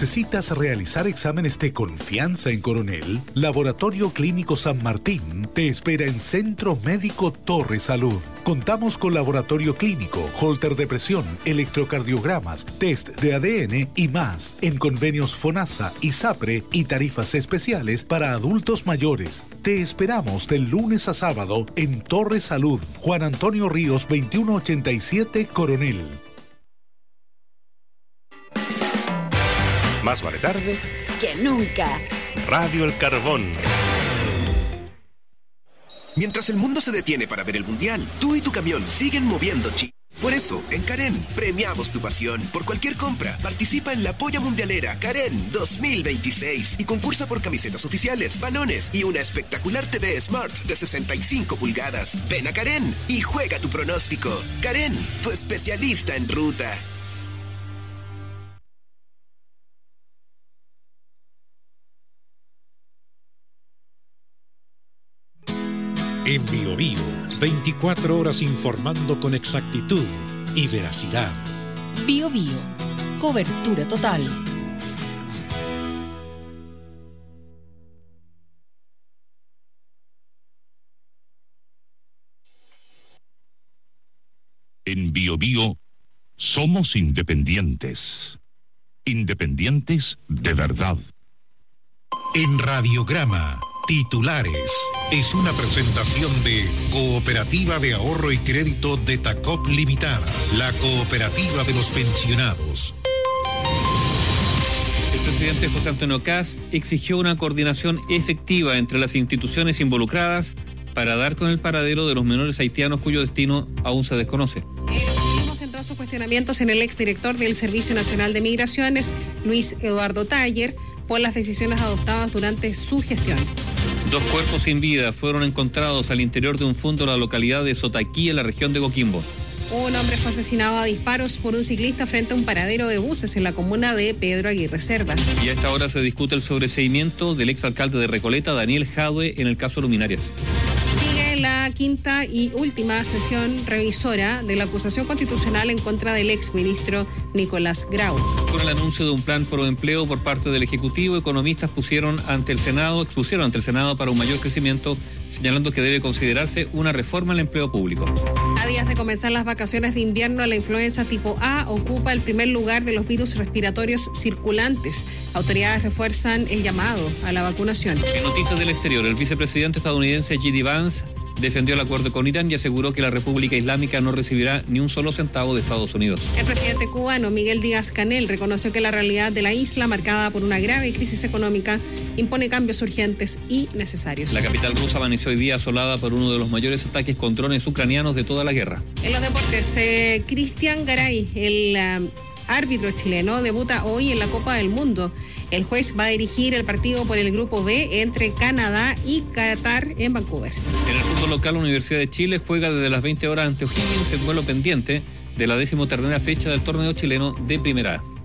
¿Necesitas realizar exámenes de confianza en Coronel? Laboratorio Clínico San Martín te espera en Centro Médico Torre Salud. Contamos con laboratorio clínico, holter de presión, electrocardiogramas, test de ADN y más, en convenios FONASA y SAPRE y tarifas especiales para adultos mayores. Te esperamos del lunes a sábado en Torre Salud, Juan Antonio Ríos 2187 Coronel. Más vale tarde que nunca. Radio El Carbón. Mientras el mundo se detiene para ver el mundial, tú y tu camión siguen moviendo Chile. Por eso, en Karen, premiamos tu pasión. Por cualquier compra, participa en la Polla Mundialera Karen 2026 y concursa por camisetas oficiales, balones y una espectacular TV Smart de 65 pulgadas. Ven a Karen y juega tu pronóstico. Karen, tu especialista en ruta. En Bio Bio, 24 horas informando con exactitud y veracidad. Bio Bio, cobertura total. En Bio Bio somos independientes. Independientes de verdad. En Radiograma, titulares. Es una presentación de Cooperativa de Ahorro y Crédito de Tacop Limitada, la cooperativa de los pensionados. El presidente José Antonio Kast exigió una coordinación efectiva entre las instituciones involucradas para dar con el paradero de los menores haitianos cuyo destino aún se desconoce. El oficialismo centró sus cuestionamientos en el exdirector del Servicio Nacional de Migraciones, Luis Eduardo Taller, por las decisiones adoptadas durante su gestión. 2 cuerpos sin vida fueron encontrados al interior de un fondo en la localidad de Sotaquí, en la región de Coquimbo. Un hombre fue asesinado a disparos por un ciclista frente a un paradero de buses en la comuna de Pedro Aguirre Cerda. Y a esta hora se discute el sobreseimiento del exalcalde de Recoleta, Daniel Jadue, en el caso Luminarias. Sigue la quinta y última sesión revisora de la acusación constitucional en contra del exministro Nicolás Grau. Con el anuncio de un plan pro empleo por parte del Ejecutivo, economistas expusieron ante el Senado para un mayor crecimiento, señalando que debe considerarse una reforma al empleo público. A días de comenzar las vacaciones de invierno, la influenza tipo A ocupa el primer lugar de los virus respiratorios circulantes. Autoridades refuerzan el llamado a la vacunación. En noticias del exterior, el vicepresidente estadounidense J.D. Vance defendió el acuerdo con Irán y aseguró que la República Islámica no recibirá ni un solo centavo de Estados Unidos. El presidente cubano Miguel Díaz-Canel reconoció que la realidad de la isla, marcada por una grave crisis económica, impone cambios urgentes y necesarios. La capital rusa amaneció hoy día asolada por uno de los mayores ataques con drones ucranianos de toda la guerra. En los deportes, Cristian Garay, el árbitro chileno, debuta hoy en la Copa del Mundo. El juez va a dirigir el partido por el Grupo B entre Canadá y Qatar en Vancouver. En el fútbol local, la Universidad de Chile juega desde las 20 horas ante O'Higgins en duelo pendiente de la 13ª fecha del torneo chileno de Primera A.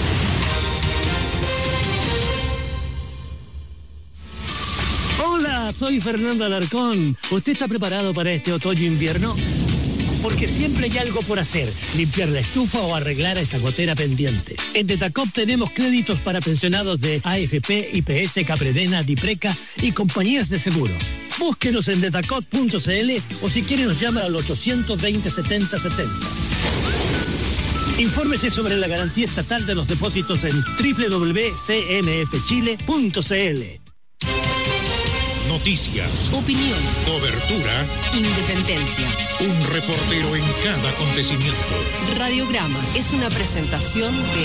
Hola, soy Fernando Alarcón. ¿Usted está preparado para este otoño-invierno? Porque siempre hay algo por hacer, limpiar la estufa o arreglar esa gotera pendiente. En Detacop tenemos créditos para pensionados de AFP, IPS, Capredena, Dipreca y compañías de seguros. Búsquenos en detacop.cl o si quiere nos llama al 820-7070. Infórmese sobre la garantía estatal de los depósitos en www.cmfchile.cl. Noticias, opinión, cobertura, independencia. Un reportero en cada acontecimiento. Radiograma es una presentación de...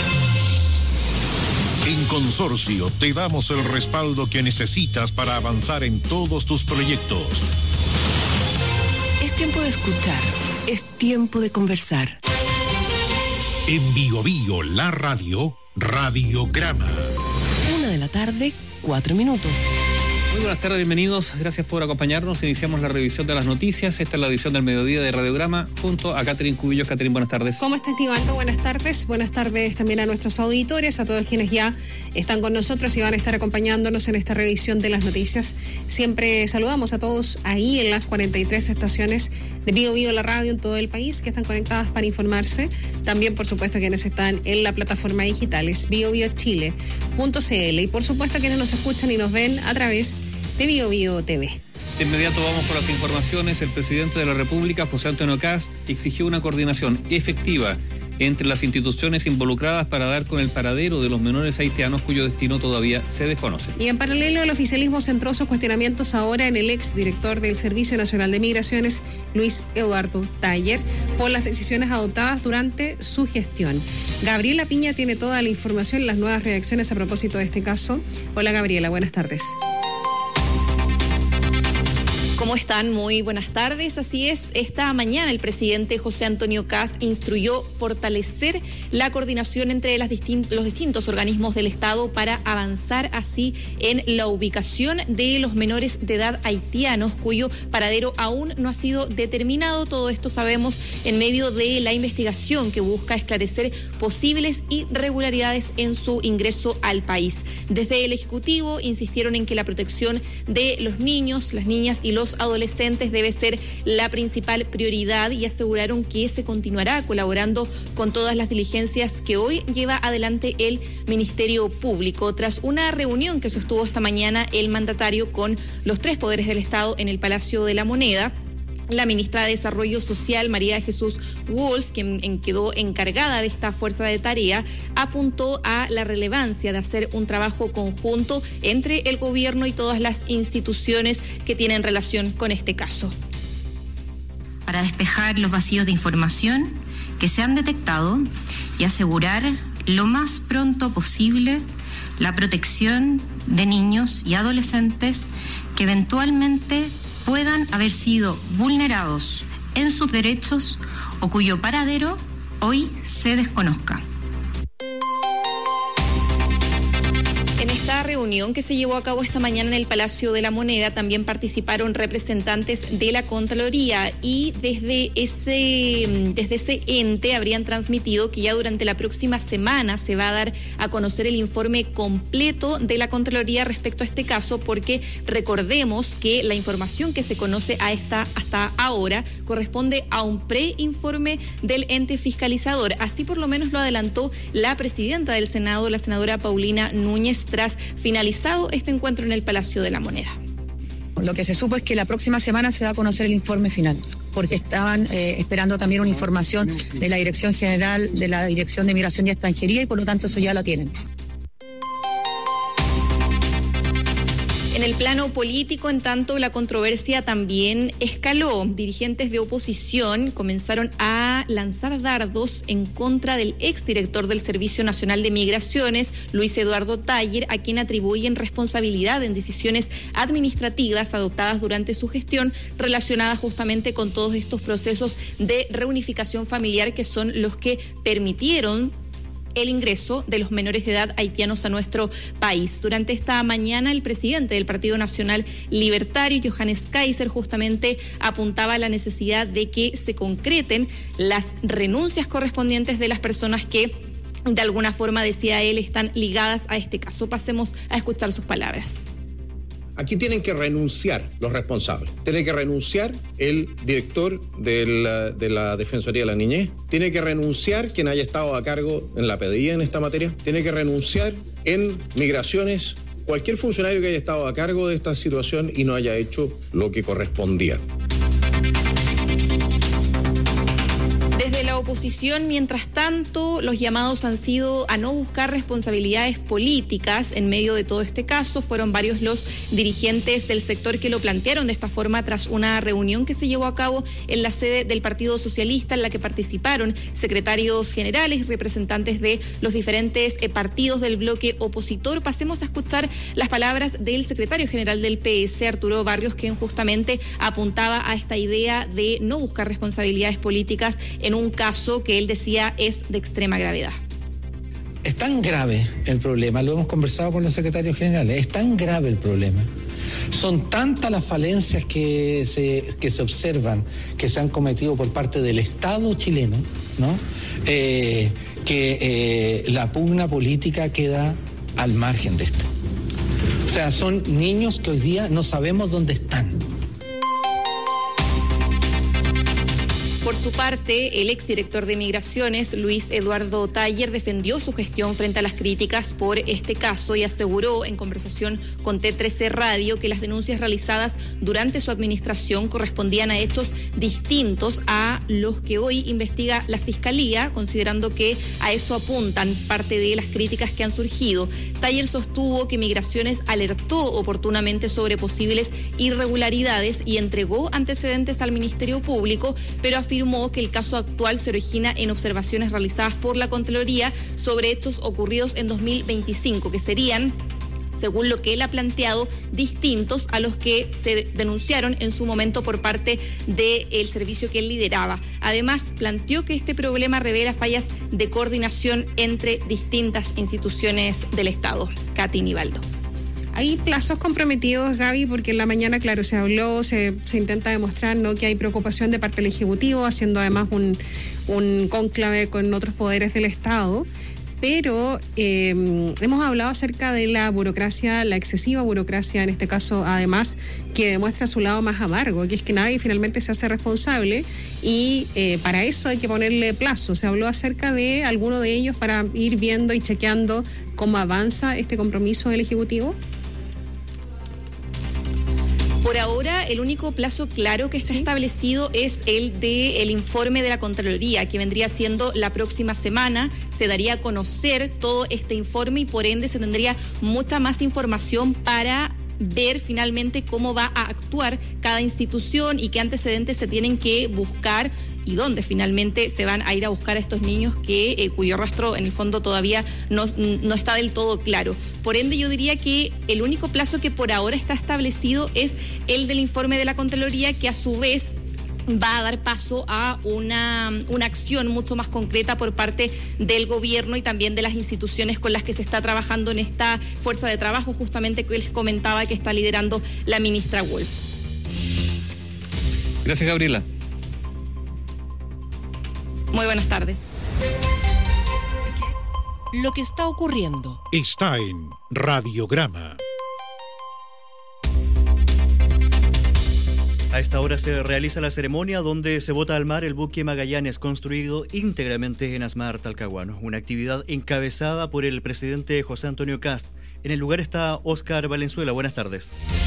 En Consorcio te damos el respaldo que necesitas para avanzar en todos tus proyectos. Es tiempo de escuchar, es tiempo de conversar. En Bio Bio, la radio, Radiograma. 1 de la tarde, 4 minutos. Muy buenas tardes, bienvenidos. Gracias por acompañarnos. Iniciamos la revisión de las noticias. Esta es la edición del mediodía de Radiograma junto a Catherine Cubillos. Catherine, buenas tardes. ¿Cómo estás, Nivaldo? Buenas tardes. Buenas tardes también a nuestros auditores, a todos quienes ya están con nosotros y van a estar acompañándonos en esta revisión de las noticias. Siempre saludamos a todos ahí en las 43 estaciones de Bio Bio, la radio en todo el país, que están conectadas para informarse. También, por supuesto, quienes están en la plataforma digital, es biobiochile.cl. Y, por supuesto, quienes nos escuchan y nos ven a través de Bio Bio TV. De inmediato vamos por las informaciones. El presidente de la República, José Antonio Kast, exigió una coordinación efectiva entre las instituciones involucradas para dar con el paradero de los menores haitianos cuyo destino todavía se desconoce. Y en paralelo, el oficialismo centró sus cuestionamientos ahora en el exdirector del Servicio Nacional de Migraciones, Luis Eduardo Taller, por las decisiones adoptadas durante su gestión. Gabriela Piña tiene toda la información y las nuevas reacciones a propósito de este caso. Hola, Gabriela, buenas tardes. ¿Cómo están? Muy buenas tardes. Así es, esta mañana el presidente José Antonio Kast instruyó fortalecer la coordinación entre los distintos organismos del Estado para avanzar así en la ubicación de los menores de edad haitianos cuyo paradero aún no ha sido determinado. Todo esto sabemos en medio de la investigación que busca esclarecer posibles irregularidades en su ingreso al país. Desde el Ejecutivo insistieron en que la protección de los niños, las niñas y los adolescentes debe ser la principal prioridad y aseguraron que se continuará colaborando con todas las diligencias que hoy lleva adelante el Ministerio Público. Tras una reunión que sostuvo esta mañana el mandatario con los tres poderes del Estado en el Palacio de la Moneda, la ministra de Desarrollo Social, María Jesús Wolf, quien quedó encargada de esta fuerza de tarea, apuntó a la relevancia de hacer un trabajo conjunto entre el gobierno y todas las instituciones que tienen relación con este caso. Para despejar los vacíos de información que se han detectado y asegurar lo más pronto posible la protección de niños y adolescentes que eventualmente puedan haber sido vulnerados en sus derechos o cuyo paradero hoy se desconozca. En esta reunión que se llevó a cabo esta mañana en el Palacio de la Moneda también participaron representantes de la Contraloría y desde ese ente habrían transmitido que ya durante la próxima semana se va a dar a conocer el informe completo de la Contraloría respecto a este caso, porque recordemos que la información que se conoce hasta ahora corresponde a un preinforme del ente fiscalizador. Así por lo menos lo adelantó la presidenta del Senado, la senadora Paulina Núñez, tras finalizado este encuentro en el Palacio de la Moneda. Lo que se supo es que la próxima semana se va a conocer el informe final, porque estaban esperando también una información de la Dirección General de la Dirección de Migración y Extranjería y por lo tanto eso ya lo tienen. En el plano político, en tanto, la controversia también escaló. Dirigentes de oposición comenzaron a lanzar dardos en contra del exdirector del Servicio Nacional de Migraciones, Luis Eduardo Taller, a quien atribuyen responsabilidad en decisiones administrativas adoptadas durante su gestión relacionadas justamente con todos estos procesos de reunificación familiar que son los que permitieron el ingreso de los menores de edad haitianos a nuestro país. Durante esta mañana, el presidente del Partido Nacional Libertario, Johannes Kaiser, justamente apuntaba a la necesidad de que se concreten las renuncias correspondientes de las personas que, de alguna forma, decía él, están ligadas a este caso. Pasemos a escuchar sus palabras. Aquí tienen que renunciar los responsables. Tiene que renunciar el director de la Defensoría de la Niñez. Tiene que renunciar quien haya estado a cargo en la PDI en esta materia. Tiene que renunciar en Migraciones cualquier funcionario que haya estado a cargo de esta situación y no haya hecho lo que correspondía. Desde la oposición, mientras tanto, los llamados han sido a no buscar responsabilidades políticas en medio de todo este caso. Fueron varios los dirigentes del sector que lo plantearon de esta forma tras una reunión que se llevó a cabo en la sede del Partido Socialista, en la que participaron secretarios generales y representantes de los diferentes partidos del bloque opositor. Pasemos a escuchar las palabras del secretario general del PS, Arturo Barrios, quien justamente apuntaba a esta idea de no buscar responsabilidades políticas en un caso que él decía es de extrema gravedad. Es tan grave el problema, lo hemos conversado con los secretarios generales, es tan grave el problema. Son tantas las falencias que se observan, que se han cometido por parte del Estado chileno, ¿no? Que la pugna política queda al margen de esto. O sea, son niños que hoy día no sabemos dónde están. Por su parte, el exdirector de Migraciones, Luis Eduardo Taller, defendió su gestión frente a las críticas por este caso y aseguró en conversación con T13 Radio que las denuncias realizadas durante su administración correspondían a hechos distintos a los que hoy investiga la Fiscalía, considerando que a eso apuntan parte de las críticas que han surgido. Taller sostuvo que Migraciones alertó oportunamente sobre posibles irregularidades y entregó antecedentes al Ministerio Público, pero afirmó que el caso actual se origina en observaciones realizadas por la Contraloría sobre hechos ocurridos en 2025, que serían, según lo que él ha planteado, distintos a los que se denunciaron en su momento por parte del servicio que él lideraba. Además, planteó que este problema revela fallas de coordinación entre distintas instituciones del Estado. Katy Nivaldo. Hay plazos comprometidos, Gaby, porque en la mañana, claro, se habló, se intenta demostrar, ¿no?, que hay preocupación de parte del Ejecutivo, haciendo además un cónclave con otros poderes del Estado. Pero hemos hablado acerca de la burocracia, la excesiva burocracia en este caso, además, que demuestra su lado más amargo, que es que nadie finalmente se hace responsable y para eso hay que ponerle plazo. Se habló acerca de alguno de ellos para ir viendo y chequeando cómo avanza este compromiso del Ejecutivo. Por ahora, el único plazo claro que está establecido es el del informe de la Contraloría, que vendría siendo la próxima semana. Se daría a conocer todo este informe y por ende se tendría mucha más información para ver finalmente cómo va a actuar cada institución y qué antecedentes se tienen que buscar y dónde finalmente se van a ir a buscar a estos niños cuyo rastro en el fondo todavía no está del todo claro. Por ende, yo diría que el único plazo que por ahora está establecido es el del informe de la Contraloría, que a su vez va a dar paso a una acción mucho más concreta por parte del gobierno y también de las instituciones con las que se está trabajando en esta fuerza de trabajo, justamente que les comentaba que está liderando la ministra Wolf. Gracias, Gabriela. Muy buenas tardes. Lo que está ocurriendo está en Radiograma. A esta hora se realiza la ceremonia donde se bota al mar el buque Magallanes, construido íntegramente en ASMAR Talcahuano, una actividad encabezada por el presidente José Antonio Kast. En el lugar está Óscar Valenzuela. Buenas tardes.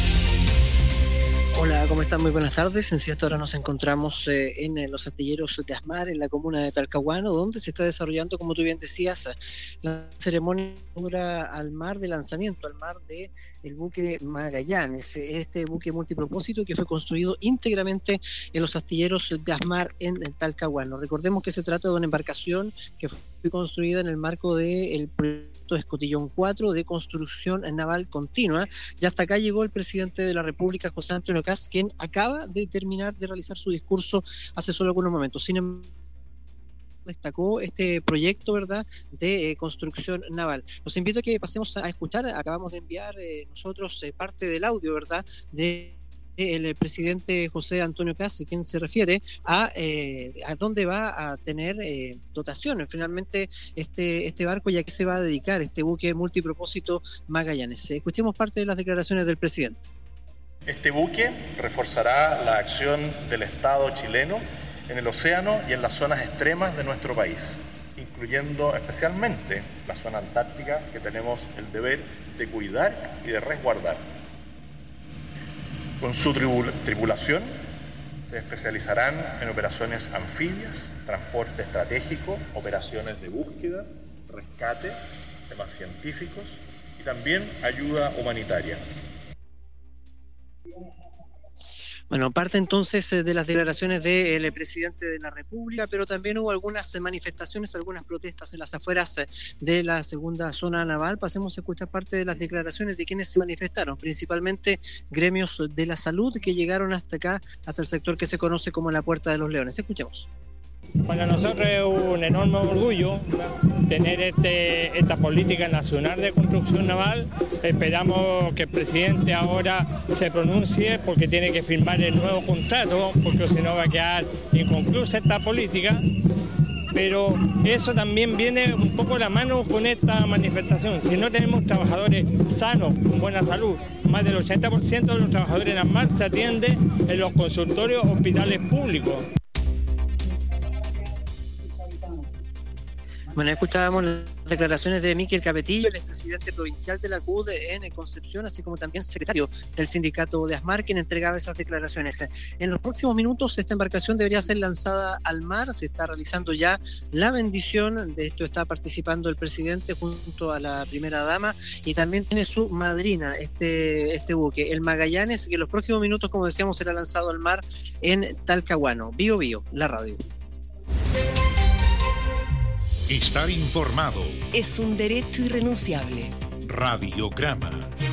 Hola, ¿cómo están? Muy buenas tardes. En sí, hasta ahora nos encontramos en los astilleros de ASMAR, en la comuna de Talcahuano, donde se está desarrollando, como tú bien decías, la ceremonia al mar de lanzamiento, al mar de el buque Magallanes, este buque multipropósito que fue construido íntegramente en los astilleros de ASMAR en Talcahuano. Recordemos que se trata de una embarcación que fue construida en el marco del proyecto Escotillón 4 de construcción naval continua. Y hasta acá llegó el presidente de la República, José Antonio Kast, quien acaba de terminar de realizar su discurso hace solo algunos momentos. Sin embargo, destacó este proyecto, ¿verdad?, de construcción naval. Los invito a que pasemos a escuchar. Acabamos de enviar nosotros parte del audio, ¿verdad?, de el presidente José Antonio Kast, quien se refiere a dónde va a tener dotaciones finalmente este barco, y a qué se va a dedicar este buque multipropósito Magallanes. Escuchemos parte de las declaraciones del presidente. Este buque reforzará la acción del Estado chileno en el océano y en las zonas extremas de nuestro país, incluyendo especialmente la zona antártica, que tenemos el deber de cuidar y de resguardar. Con su tripulación se especializarán en operaciones anfibias, transporte estratégico, operaciones de búsqueda, rescate, temas científicos y también ayuda humanitaria. Bueno, parte entonces de las declaraciones del presidente de la República, pero también hubo algunas manifestaciones, algunas protestas en las afueras de la segunda zona naval. Pasemos a escuchar parte de las declaraciones de quienes se manifestaron, principalmente gremios de la salud que llegaron hasta acá, hasta el sector que se conoce como la Puerta de los Leones. Escuchemos. Para nosotros es un enorme orgullo tener esta política nacional de construcción naval. Esperamos que el presidente ahora se pronuncie porque tiene que firmar el nuevo contrato, porque si no va a quedar inconclusa esta política. Pero eso también viene un poco de la mano con esta manifestación. Si no tenemos trabajadores sanos, con buena salud, más del 80% de los trabajadores en ASMAR se atiende en los consultorios hospitales públicos. Bueno, escuchábamos las declaraciones de Miquel Capetillo, el expresidente provincial de la CUD en Concepción, así como también secretario del sindicato de ASMAR, quien entregaba esas declaraciones. En los próximos minutos esta embarcación debería ser lanzada al mar, se está realizando ya la bendición, de esto está participando el presidente junto a la primera dama y también tiene su madrina este buque, el Magallanes, que en los próximos minutos, como decíamos, será lanzado al mar en Talcahuano. Bio Bio, la radio. Estar informado es un derecho irrenunciable. Radiograma.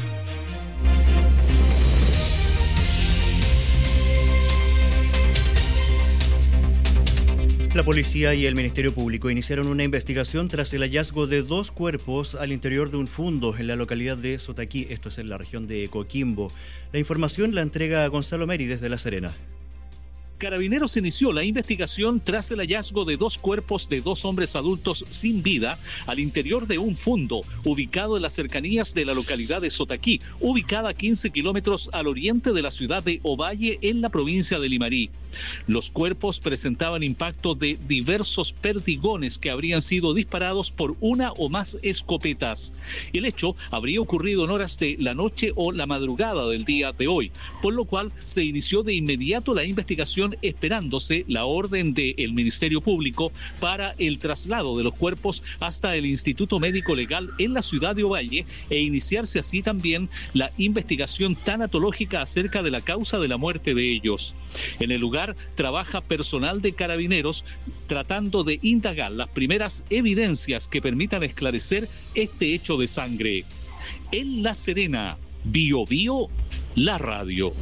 La policía y el Ministerio Público iniciaron una investigación tras el hallazgo de 2 cuerpos al interior de un fundo en la localidad de Sotaquí, esto es en la región de Coquimbo. La información la entrega Gonzalo Meri desde La Serena. Carabineros inició la investigación tras el hallazgo de 2 cuerpos de 2 hombres adultos sin vida al interior de un fundo ubicado en las cercanías de la localidad de Sotaquí, ubicada a 15 kilómetros al oriente de la ciudad de Ovalle, en la provincia de Limarí. Los cuerpos presentaban impacto de diversos perdigones que habrían sido disparados por una o más escopetas. El hecho habría ocurrido en horas de la noche o la madrugada del día de hoy, por lo cual se inició de inmediato la investigación, esperándose la orden del Ministerio Público para el traslado de los cuerpos hasta el Instituto Médico Legal en la ciudad de Ovalle e iniciarse así también la investigación tanatológica acerca de la causa de la muerte de ellos. En el lugar trabaja personal de Carabineros tratando de indagar las primeras evidencias que permitan esclarecer este hecho de sangre. En La Serena, Bio Bio, la radio.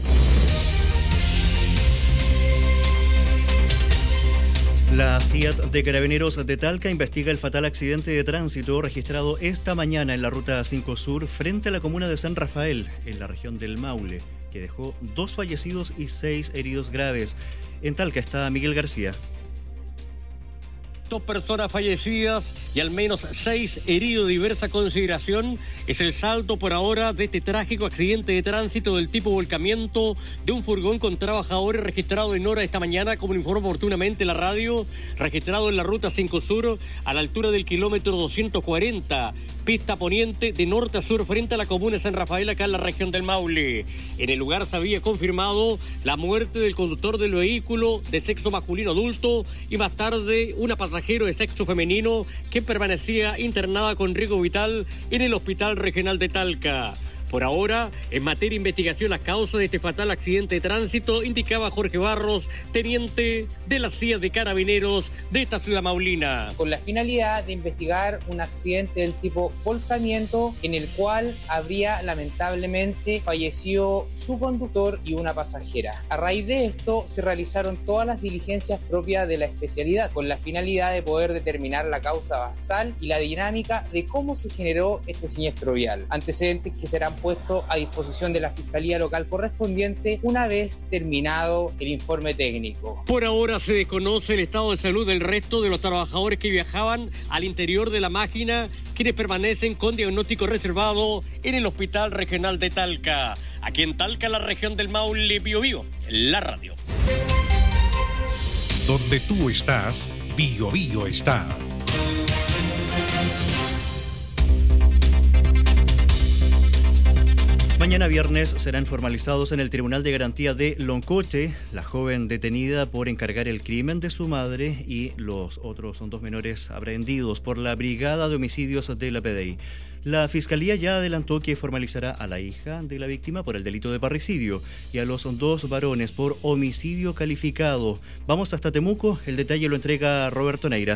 La CIAT de Carabineros de Talca investiga el fatal accidente de tránsito registrado esta mañana en la Ruta 5 Sur frente a la comuna de San Rafael, en la región del Maule, que dejó 2 fallecidos y 6 heridos graves. En Talca está Miguel García. 2 personas fallecidas y al menos 6 heridos de diversa consideración es el saldo por ahora de este trágico accidente de tránsito del tipo volcamiento de un furgón con trabajadores registrado en hora de esta mañana, como informó oportunamente la radio, registrado en la Ruta 5 Sur a la altura del kilómetro 240, pista poniente de norte a sur frente a la comuna de San Rafael, acá en la región del Maule. En el lugar se había confirmado la muerte del conductor del vehículo de sexo masculino adulto y más tarde una pasajera de sexo femenino que permanecía internada con riesgo vital en el Hospital Regional de Talca. Por ahora, en materia de investigación, las causas de este fatal accidente de tránsito, indicaba Jorge Barros, teniente de la CIA de Carabineros de esta ciudad maulina. Con la finalidad de investigar un accidente del tipo volcamiento en el cual habría lamentablemente fallecido su conductor y una pasajera. A raíz de esto se realizaron todas las diligencias propias de la especialidad con la finalidad de poder determinar la causa basal y la dinámica de cómo se generó este siniestro vial. Antecedentes que serán puesto a disposición de la Fiscalía Local correspondiente una vez terminado el informe técnico. Por ahora se desconoce el estado de salud del resto de los trabajadores que viajaban al interior de la máquina, quienes permanecen con diagnóstico reservado en el Hospital Regional de Talca. Aquí en Talca, la región del Maule, Bio Bio, la radio. Donde tú estás, Bio Bio está. Mañana viernes serán formalizados en el Tribunal de Garantía de Loncoche la joven detenida por encargar el crimen de su madre y los otros son 2 menores aprehendidos por la Brigada de Homicidios de la PDI. La Fiscalía ya adelantó que formalizará a la hija de la víctima por el delito de parricidio y a los 2 varones por homicidio calificado. Vamos hasta Temuco, el detalle lo entrega Roberto Neira.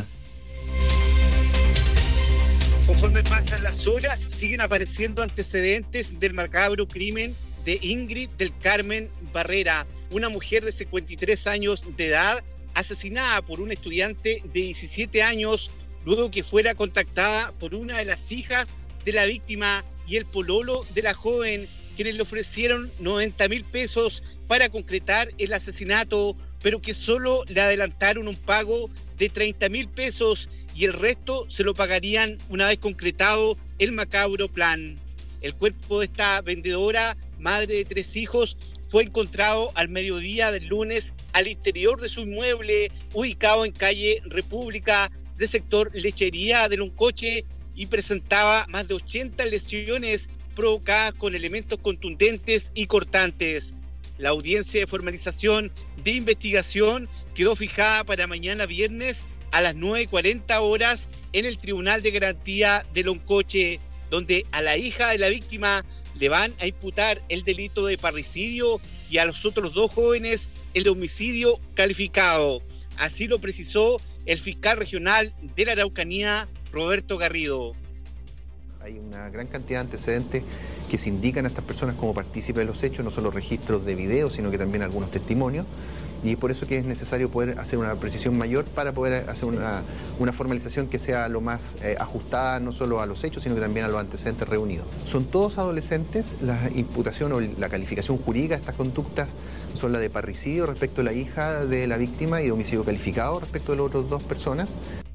Conforme pasan las horas, siguen apareciendo antecedentes del macabro crimen de Ingrid del Carmen Barrera, una mujer de 53 años de edad, asesinada por una estudiante de 17 años luego que fuera contactada por una de las hijas de la víctima y el pololo de la joven, quienes le ofrecieron 90.000 pesos para concretar el asesinato, pero que solo le adelantaron un pago de 30.000 pesos y el resto se lo pagarían una vez concretado el macabro plan. El cuerpo de esta vendedora, madre de 3 hijos, fue encontrado al mediodía del lunes al interior de su inmueble ubicado en calle República de sector Lechería de Loncoche y presentaba más de 80 lesiones provocadas con elementos contundentes y cortantes. La audiencia de formalización de investigación quedó fijada para mañana viernes a las 9:40 horas en el Tribunal de Garantía de Loncoche, donde a la hija de la víctima le van a imputar el delito de parricidio y a los otros 2 jóvenes el de homicidio calificado. Así lo precisó el fiscal regional de la Araucanía, Roberto Garrido. Hay una gran cantidad de antecedentes que se indican a estas personas como partícipes de los hechos, no solo registros de video, sino que también algunos testimonios. Y por eso que es necesario poder hacer una precisión mayor para poder hacer una formalización que sea lo más ajustada no solo a los hechos, sino que también a los antecedentes reunidos. Son todos adolescentes, la imputación o la calificación jurídica de estas conductas son la de parricidio respecto a la hija de la víctima y de homicidio calificado respecto de las otras 2 personas.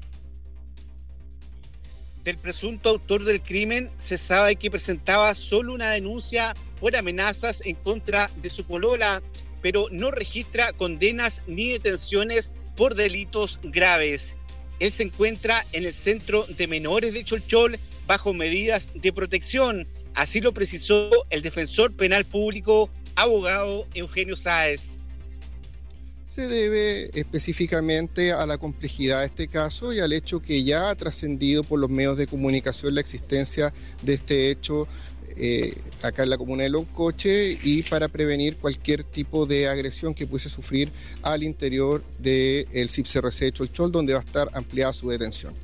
Del presunto autor del crimen se sabe que presentaba solo una denuncia por amenazas en contra de su polola, pero no registra condenas ni detenciones por delitos graves. Él se encuentra en el centro de menores de Cholchol bajo medidas de protección, así lo precisó el defensor penal público, abogado Eugenio Sáez. Se debe específicamente a la complejidad de este caso y al hecho que ya ha trascendido por los medios de comunicación la existencia de este hecho acá en la comuna de Loncoche y para prevenir cualquier tipo de agresión que pudiese sufrir al interior del CIPCRC de Cholchol, donde va a estar ampliada su detención.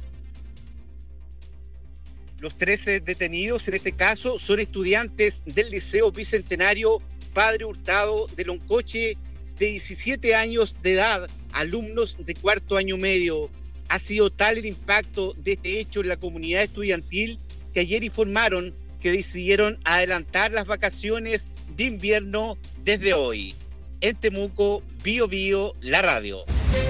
Los 13 detenidos en este caso son estudiantes del Liceo Bicentenario Padre Hurtado de Loncoche, de 17 años de edad, alumnos de 4º año medio. Ha sido tal el impacto de este hecho en la comunidad estudiantil que ayer informaron que decidieron adelantar las vacaciones de invierno desde hoy. En Temuco, Bío Bío, la radio.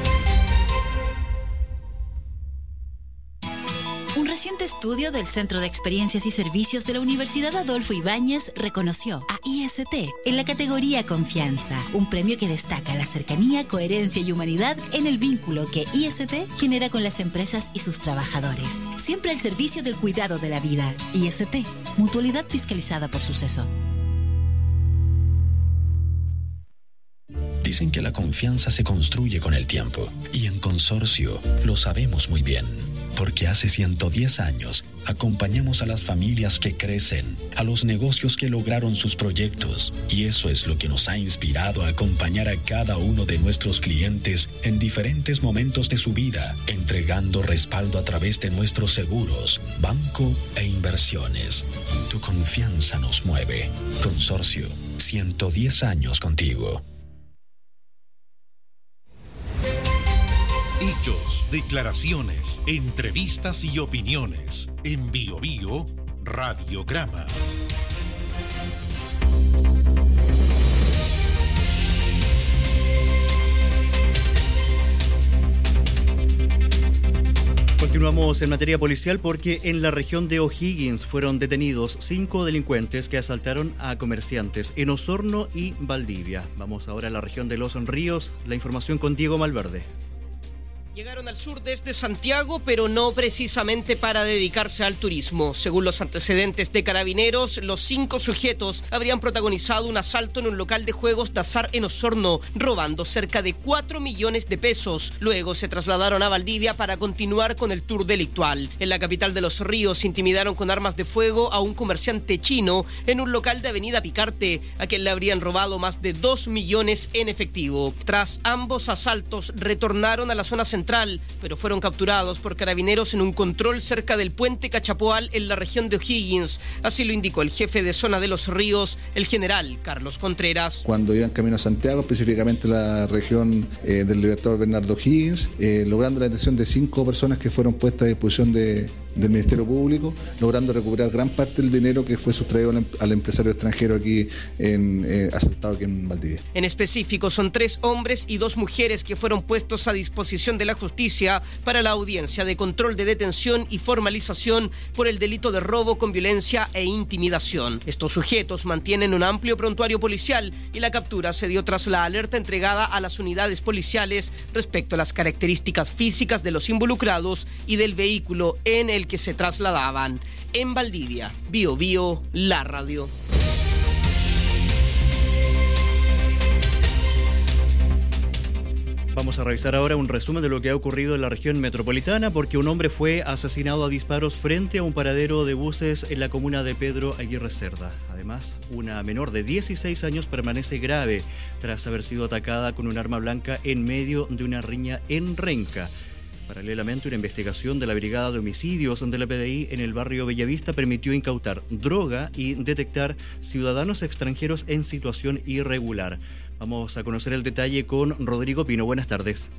Un reciente estudio del Centro de Experiencias y Servicios de la Universidad Adolfo Ibáñez reconoció a IST en la categoría Confianza, un premio que destaca la cercanía, coherencia y humanidad en el vínculo que IST genera con las empresas y sus trabajadores. Siempre al servicio del cuidado de la vida. IST, mutualidad fiscalizada por Suceso. Dicen que la confianza se construye con el tiempo, y en Consorcio lo sabemos muy bien. Porque hace 110 años acompañamos a las familias que crecen, a los negocios que lograron sus proyectos, y eso es lo que nos ha inspirado a acompañar a cada uno de nuestros clientes en diferentes momentos de su vida, entregando respaldo a través de nuestros seguros, banco e inversiones. Tu confianza nos mueve. Consorcio, 110 años contigo. Hechos, declaraciones, entrevistas y opiniones. En Bío Bío, Radiograma. Continuamos en materia policial porque en la región de O'Higgins fueron detenidos 5 delincuentes que asaltaron a comerciantes en Osorno y Valdivia. Vamos ahora a la región de Los Ríos. La información con Diego Malverde. Llegaron al sur desde Santiago, pero no precisamente para dedicarse al turismo. Según los antecedentes de Carabineros, los 5 sujetos habrían protagonizado un asalto en un local de juegos de azar en Osorno, robando cerca de 4 millones de pesos. Luego se trasladaron a Valdivia para continuar con el tour delictual. En la capital de Los Ríos intimidaron con armas de fuego a un comerciante chino en un local de Avenida Picarte, a quien le habrían robado más de 2 millones en efectivo. Tras ambos asaltos, retornaron a la zona central Central, pero fueron capturados por carabineros en un control cerca del puente Cachapoal en la región de O'Higgins. Así lo indicó el jefe de zona de Los Ríos, el general Carlos Contreras. Cuando iban camino a Santiago, específicamente la región del Libertador Bernardo O'Higgins, logrando la detención de 5 personas que fueron puestas a disposición del Ministerio Público, logrando recuperar gran parte del dinero que fue sustraído al empresario extranjero aquí asaltado aquí en Valdivia. En específico, son 3 hombres y 2 mujeres que fueron puestos a disposición de la justicia para la audiencia de control de detención y formalización por el delito de robo con violencia e intimidación. Estos sujetos mantienen un amplio prontuario policial y la captura se dio tras la alerta entregada a las unidades policiales respecto a las características físicas de los involucrados y del vehículo en el que se trasladaban. En Valdivia, Bio, la radio. Vamos a revisar ahora un resumen de lo que ha ocurrido en la región metropolitana, porque un hombre fue asesinado a disparos frente a un paradero de buses en la comuna de Pedro Aguirre Cerda. Además, una menor de 16 años permanece grave tras haber sido atacada con un arma blanca en medio de una riña en Renca. Paralelamente, una investigación de la Brigada de Homicidios de la PDI en el barrio Bellavista permitió incautar droga y detectar ciudadanos extranjeros en situación irregular. Vamos a conocer el detalle con Rodrigo Pino. Buenas tardes.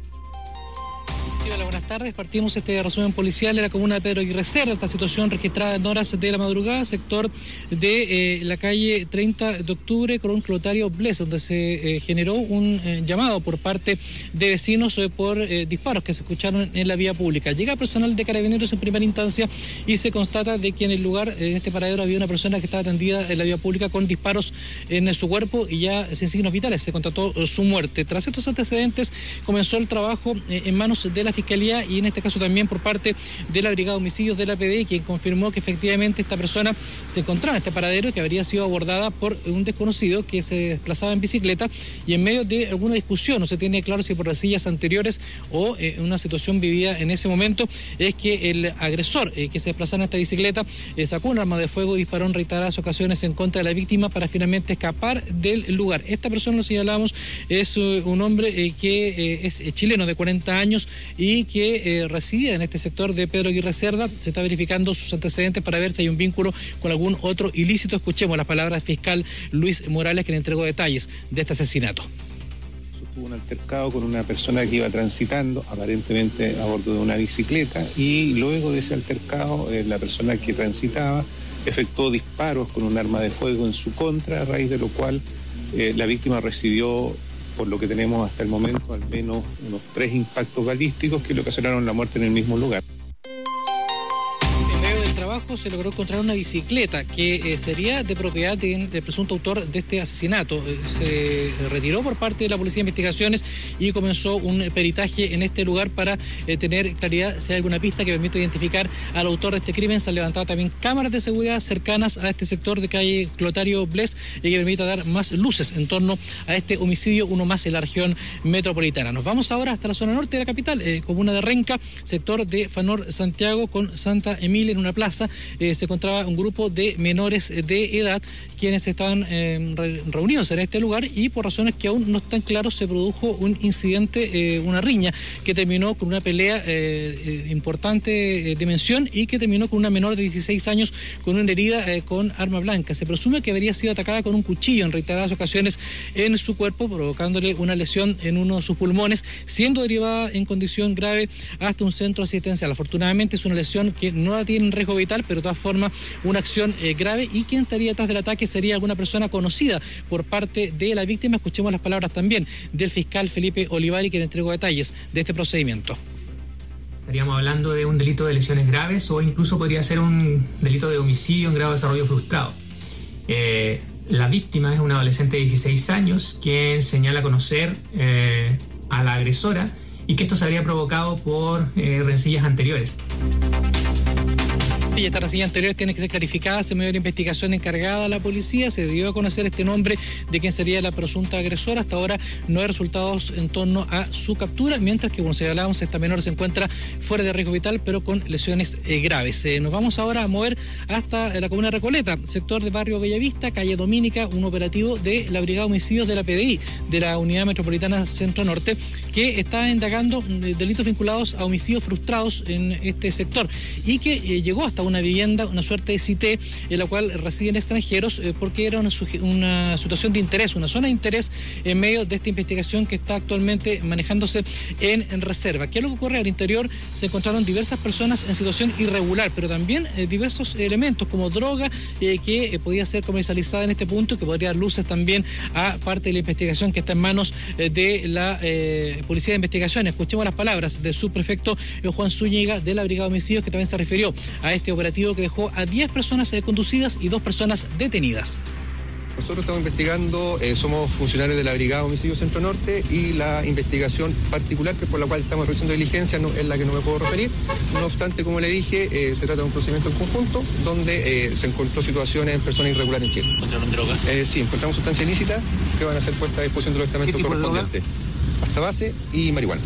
Sí, hola, buenas tardes. Partimos este resumen policial de la comuna de Pedro Aguirre Cerda. Esta situación registrada en horas de la madrugada, sector de la calle 30 de octubre con un Clotario Bles, donde se generó un llamado por parte de vecinos por disparos que se escucharon en la vía pública. Llega personal de carabineros en primera instancia y se constata de que en el lugar, en este paradero, había una persona que estaba atendida en la vía pública con disparos en su cuerpo y ya sin signos vitales. Se constató su muerte. Tras estos antecedentes, comenzó el trabajo en manos de la Fiscalía y en este caso también por parte de la Brigada de Homicidios de la PDI, quien confirmó que efectivamente esta persona se encontraba en este paradero y que habría sido abordada por un desconocido que se desplazaba en bicicleta y en medio de alguna discusión, no se tiene claro si por resillas anteriores o una situación vivida en ese momento, es que el agresor que se desplazaba en esta bicicleta sacó un arma de fuego y disparó en reiteradas ocasiones en contra de la víctima para finalmente escapar del lugar. Esta persona, lo señalábamos, es un hombre que es chileno de 40 años y que residía en este sector de Pedro Aguirre Cerda. Se está verificando sus antecedentes para ver si hay un vínculo con algún otro ilícito. Escuchemos las palabras del fiscal Luis Morales, quien entregó detalles de este asesinato. Tuvo un altercado con una persona que iba transitando, aparentemente a bordo de una bicicleta, y luego de ese altercado, la persona que transitaba efectuó disparos con un arma de fuego en su contra, a raíz de lo cual la víctima recibió, por lo que tenemos hasta el momento, al menos unos 3 impactos balísticos que le ocasionaron la muerte en el mismo lugar. Se logró encontrar una bicicleta que sería de propiedad del presunto autor de este asesinato. Se retiró por parte de la Policía de Investigaciones y comenzó un peritaje en este lugar para tener claridad si hay alguna pista que permita identificar al autor de este crimen. Se han levantado también cámaras de seguridad cercanas a este sector de calle Clotario Bles y que permita dar más luces en torno a este homicidio, uno más en la región metropolitana. Nos vamos ahora hasta la zona norte de la capital, comuna de Renca, sector de Fanor Santiago con Santa Emilia, en una plaza. Se encontraba un grupo de menores de edad quienes estaban reunidos en este lugar y por razones que aún no están claros se produjo un incidente, una riña que terminó con una pelea importante dimensión y que terminó con una menor de 16 años con una herida con arma blanca. Se presume que habría sido atacada con un cuchillo en reiteradas ocasiones en su cuerpo, provocándole una lesión en uno de sus pulmones, siendo derivada en condición grave hasta un centro asistencial. Afortunadamente es una lesión que no la tiene en riesgo vital, pero de todas formas una acción grave, y quien estaría detrás del ataque sería alguna persona conocida por parte de la víctima. Escuchemos las palabras también del fiscal Felipe Olivari, quien entregó detalles de este procedimiento. Estaríamos hablando de un delito de lesiones graves o incluso podría ser un delito de homicidio en grado de desarrollo frustrado. La víctima es una adolescente de 16 años quien señala conocer a la agresora y que esto se habría provocado por rencillas anteriores. Sí, esta reseña anterior tiene que ser clarificada en medio de la investigación encargada a la policía. Se dio a conocer este nombre de quien sería la presunta agresora. Hasta ahora no hay resultados en torno a su captura, mientras que, como señalábamos, esta menor se encuentra fuera de riesgo vital, pero con lesiones graves. Nos vamos ahora a mover hasta la comuna de Recoleta, sector de barrio Bellavista, calle Domínica, un operativo de la Brigada de Homicidios de la PDI, de la Unidad Metropolitana Centro Norte, que está indagando delitos vinculados a homicidios frustrados en este sector y que llegó hasta una vivienda, una suerte de cité en la cual residen extranjeros porque era una situación de interés, una zona de interés en medio de esta investigación que está actualmente manejándose en reserva. ¿Qué es lo que ocurre? Al interior se encontraron diversas personas en situación irregular, pero también diversos elementos como droga que podía ser comercializada en este punto, que podría dar luces también a parte de la investigación que está en manos de la Policía de Investigaciones. Escuchemos las palabras del subprefecto Juan Zúñiga de la Brigada de Homicidios, que también se refirió a este operativo que dejó a 10 personas conducidas y 2 personas detenidas. Nosotros estamos investigando, somos funcionarios de la Brigada de Homicidios Centro Norte y la investigación particular que por la cual estamos realizando diligencia es la que no me puedo referir. No obstante, como le dije, se trata de un procedimiento en conjunto donde se encontró situaciones en personas irregulares en Chile. ¿Encontraron droga? Sí, encontramos sustancia ilícita que van a ser puestas a disposición de los estamentos correspondientes. Pasta base y marihuana.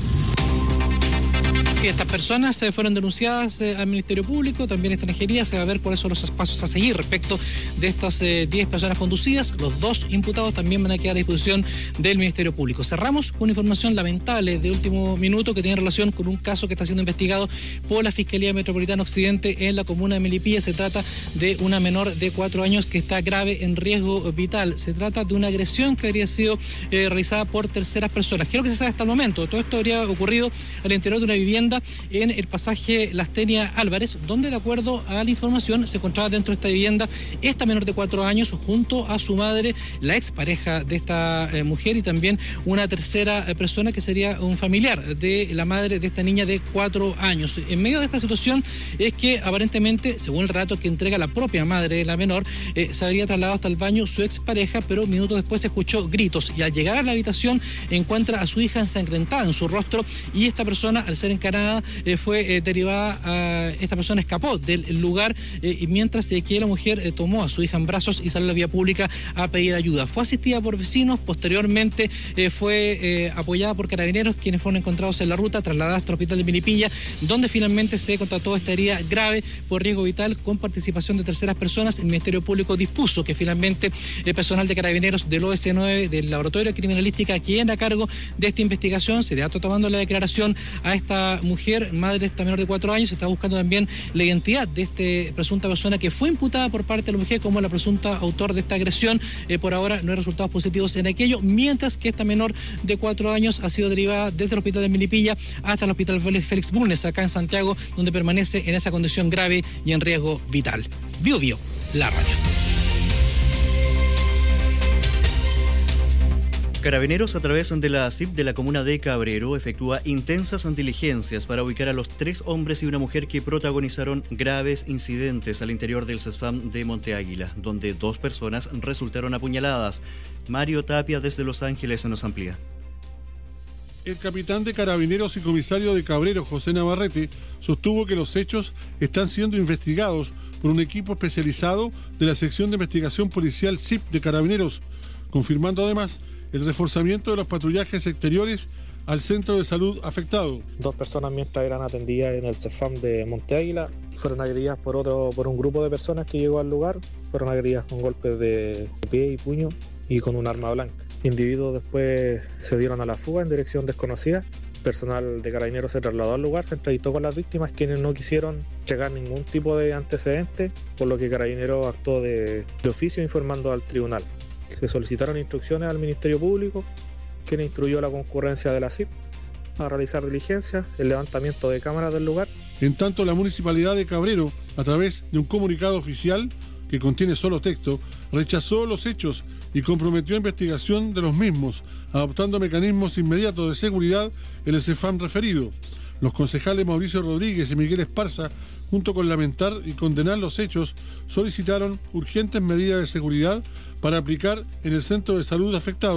Sí, estas personas fueron denunciadas al Ministerio Público, también Extranjería. Se va a ver cuáles son los pasos a seguir respecto de estas 10 personas conducidas. Los 2 imputados también van a quedar a disposición del Ministerio Público. Cerramos con información lamentable de último minuto que tiene relación con un caso que está siendo investigado por la Fiscalía Metropolitana Occidente en la comuna de Melipilla. Se trata de una menor de 4 años que está grave en riesgo vital. Se trata de una agresión que habría sido realizada por terceras personas. ¿Qué es lo que se sabe hasta el momento? Todo esto habría ocurrido al interior de una vivienda en el pasaje Lastenia Álvarez, donde, de acuerdo a la información, se encontraba dentro de esta vivienda esta menor de 4 años junto a su madre, la expareja de esta mujer, y también una tercera persona que sería un familiar de la madre de esta niña de 4 años. En medio de esta situación es que aparentemente, según el relato que entrega la propia madre de la menor, se habría trasladado hasta el baño su expareja, pero minutos después se escuchó gritos y al llegar a la habitación encuentra a su hija ensangrentada en su rostro, y esta persona, al ser encarada, fue derivada, esta persona escapó del lugar y mientras que la mujer tomó a su hija en brazos y salió a la vía pública a pedir ayuda. Fue asistida por vecinos, posteriormente fue apoyada por carabineros, quienes fueron encontrados en la ruta, trasladadas hasta el hospital de Melipilla, donde finalmente se constató esta herida grave por riesgo vital con participación de terceras personas. El Ministerio Público dispuso que finalmente el personal de carabineros del OS9 del Laboratorio de Criminalística, quien a cargo de esta investigación, se le está tomando la declaración a esta mujer, madre de esta menor de 4 años. Se está buscando también la identidad de esta presunta persona que fue imputada por parte de la mujer como la presunta autor de esta agresión. Por ahora no hay resultados positivos en aquello, mientras que esta menor de 4 años ha sido derivada desde el hospital de Melipilla hasta el hospital Félix Bulnes, acá en Santiago, donde permanece en esa condición grave y en riesgo vital. Bio Bio, la radio. Carabineros, a través de la CIP de la comuna de Cabrero, efectúa intensas diligencias para ubicar a los 3 hombres y una mujer que protagonizaron graves incidentes al interior del CESFAM de Monte Águila, donde 2 personas resultaron apuñaladas. Mario Tapia, desde Los Ángeles, nos amplía. El capitán de Carabineros y comisario de Cabrero, José Navarrete, sostuvo que los hechos están siendo investigados por un equipo especializado de la sección de investigación policial CIP de Carabineros, confirmando además el reforzamiento de los patrullajes exteriores al centro de salud afectado. 2 personas, mientras eran atendidas en el CEFAM de Monte Águila, fueron agredidas por un grupo de personas que llegó al lugar. Fueron agredidas con golpes de pie y puño y con un arma blanca. Individuos después se dieron a la fuga en dirección desconocida. Personal de Carabineros se trasladó al lugar, se entrevistó con las víctimas, quienes no quisieron checar ningún tipo de antecedente, por lo que Carabineros actuó de oficio informando al tribunal. Se solicitaron instrucciones al Ministerio Público, quien instruyó a la concurrencia de la CIP a realizar diligencias, el levantamiento de cámaras del lugar. En tanto, la Municipalidad de Cabrero, a través de un comunicado oficial que contiene solo texto, rechazó los hechos y comprometió investigación de los mismos, adoptando mecanismos inmediatos de seguridad en el CEFAM referido. Los concejales Mauricio Rodríguez y Miguel Esparza, junto con lamentar y condenar los hechos, solicitaron urgentes medidas de seguridad para aplicar en el centro de salud afectado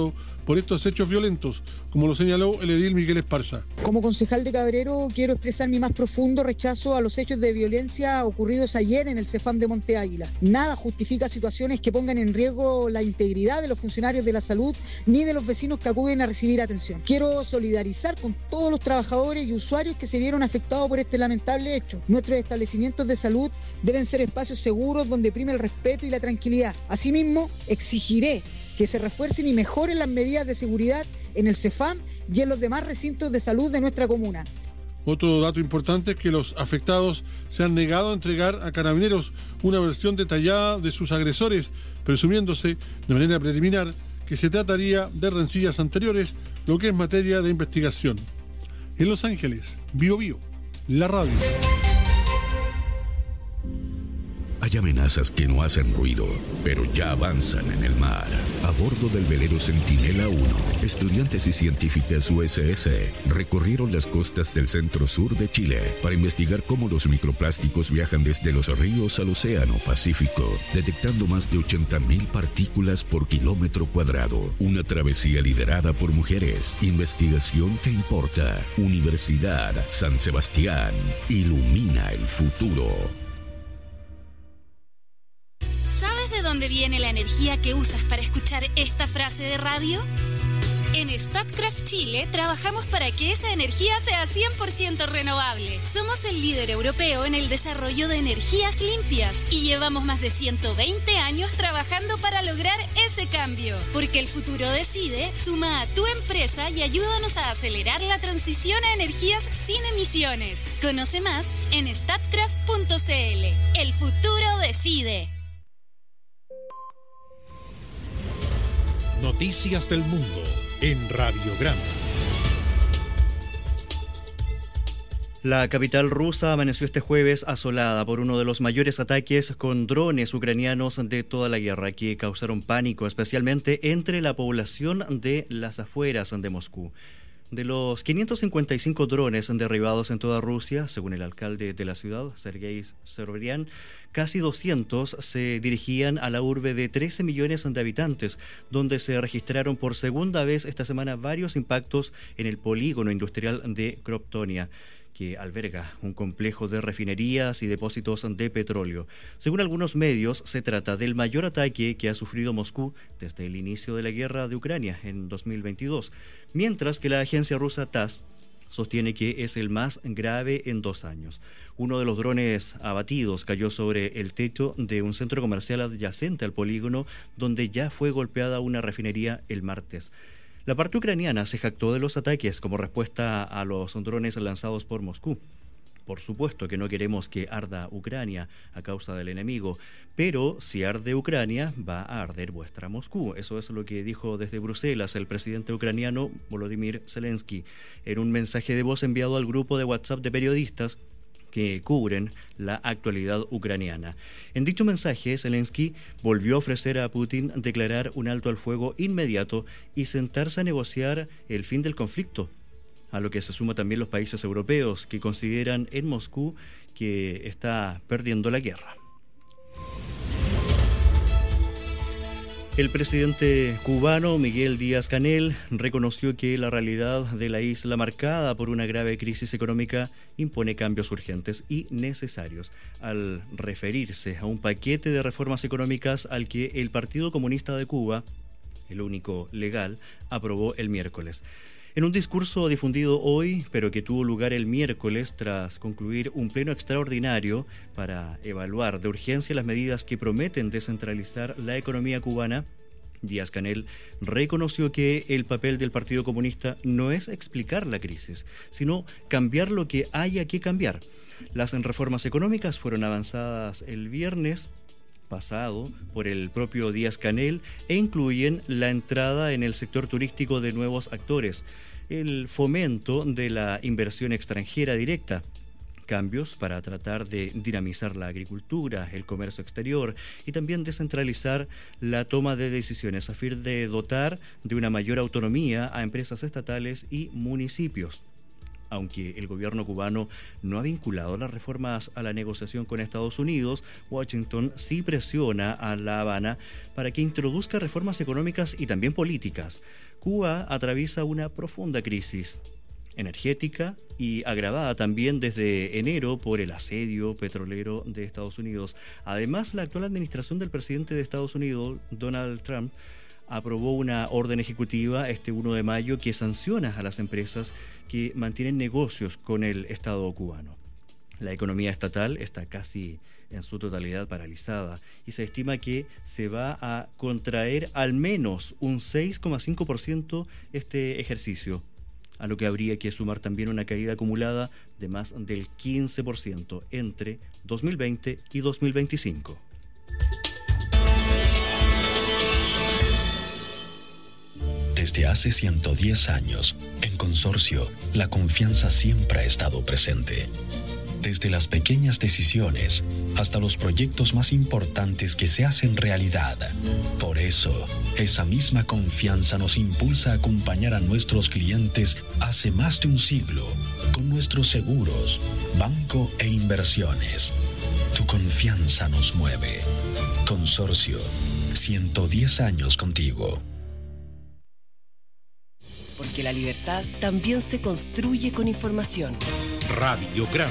por estos hechos violentos, como lo señaló el edil Miguel Esparza. Como concejal de Cabrero, quiero expresar mi más profundo rechazo a los hechos de violencia ocurridos ayer en el CEFAM de Monte Águila. Nada justifica situaciones que pongan en riesgo la integridad de los funcionarios de la salud ni de los vecinos que acuden a recibir atención. Quiero solidarizar con todos los trabajadores y usuarios que se vieron afectados por este lamentable hecho. Nuestros establecimientos de salud deben ser espacios seguros donde prime el respeto y la tranquilidad. Asimismo, exigiré que se refuercen y mejoren las medidas de seguridad en el CEFAM y en los demás recintos de salud de nuestra comuna. Otro dato importante es que los afectados se han negado a entregar a Carabineros una versión detallada de sus agresores, presumiéndose de manera preliminar que se trataría de rencillas anteriores, lo que es materia de investigación. En Los Ángeles, Bio Bio, la radio. Hay amenazas que no hacen ruido, pero ya avanzan en el mar. A bordo del velero Centinela 1, estudiantes y científicas USS recorrieron las costas del centro-sur de Chile para investigar cómo los microplásticos viajan desde los ríos al océano Pacífico, detectando más de 80.000 partículas por kilómetro cuadrado. Una travesía liderada por mujeres. Investigación que importa. Universidad San Sebastián. Ilumina el futuro. ¿Sabes de dónde viene la energía que usas para escuchar esta frase de radio? En Statkraft Chile trabajamos para que esa energía sea 100% renovable. Somos el líder europeo en el desarrollo de energías limpias y llevamos más de 120 años trabajando para lograr ese cambio. Porque el futuro decide, suma a tu empresa y ayúdanos a acelerar la transición a energías sin emisiones. Conoce más en statkraft.cl. El futuro decide. Noticias del mundo en Radiograma. La capital rusa amaneció este jueves asolada por uno de los mayores ataques con drones ucranianos de toda la guerra, que causaron pánico especialmente entre la población de las afueras de Moscú. De los 555 drones derribados en toda Rusia, según el alcalde de la ciudad, Sergei Sobyanin, casi 200 se dirigían a la urbe de 13 millones de habitantes, donde se registraron por segunda vez esta semana varios impactos en el polígono industrial de Kroptonia, que alberga un complejo de refinerías y depósitos de petróleo. Según algunos medios, se trata del mayor ataque que ha sufrido Moscú desde el inicio de la guerra de Ucrania en 2022, mientras que la agencia rusa TASS sostiene que es el más grave en 2 años. Uno de los drones abatidos cayó sobre el techo de un centro comercial adyacente al polígono, donde ya fue golpeada una refinería el martes. La parte ucraniana se jactó de los ataques como respuesta a los drones lanzados por Moscú. Por supuesto que no queremos que arda Ucrania a causa del enemigo, pero si arde Ucrania, va a arder vuestra Moscú. Eso es lo que dijo desde Bruselas el presidente ucraniano Volodymyr Zelensky en un mensaje de voz enviado al grupo de WhatsApp de periodistas que cubren la actualidad ucraniana. En dicho mensaje, Zelensky volvió a ofrecer a Putin declarar un alto al fuego inmediato y sentarse a negociar el fin del conflicto, a lo que se suman también los países europeos que consideran en Moscú que está perdiendo la guerra. El presidente cubano Miguel Díaz-Canel reconoció que la realidad de la isla, marcada por una grave crisis económica, impone cambios urgentes y necesarios, al referirse a un paquete de reformas económicas al que el Partido Comunista de Cuba, el único legal, aprobó el miércoles. En un discurso difundido hoy, pero que tuvo lugar el miércoles tras concluir un pleno extraordinario para evaluar de urgencia las medidas que prometen descentralizar la economía cubana, Díaz-Canel reconoció que el papel del Partido Comunista no es explicar la crisis, sino cambiar lo que haya que cambiar. Las reformas económicas fueron avanzadas el viernes pasado por el propio Díaz-Canel e incluyen la entrada en el sector turístico de nuevos actores, el fomento de la inversión extranjera directa, cambios para tratar de dinamizar la agricultura, el comercio exterior y también descentralizar la toma de decisiones a fin de dotar de una mayor autonomía a empresas estatales y municipios. Aunque el gobierno cubano no ha vinculado las reformas a la negociación con Estados Unidos, Washington sí presiona a La Habana para que introduzca reformas económicas y también políticas. Cuba atraviesa una profunda crisis energética y agravada también desde enero por el asedio petrolero de Estados Unidos. Además, la actual administración del presidente de Estados Unidos, Donald Trump, aprobó una orden ejecutiva este 1 de mayo que sanciona a las empresas que mantienen negocios con el Estado cubano. La economía estatal está casi en su totalidad paralizada y se estima que se va a contraer al menos un 6,5% este ejercicio, a lo que habría que sumar también una caída acumulada de más del 15% entre 2020 y 2025. Desde hace 110 años, en Consorcio, la confianza siempre ha estado presente. Desde las pequeñas decisiones hasta los proyectos más importantes que se hacen realidad. Por eso, esa misma confianza nos impulsa a acompañar a nuestros clientes hace más de un siglo con nuestros seguros, banco e inversiones. Tu confianza nos mueve. Consorcio, 110 años contigo. Porque la libertad también se construye con información. Radiograma.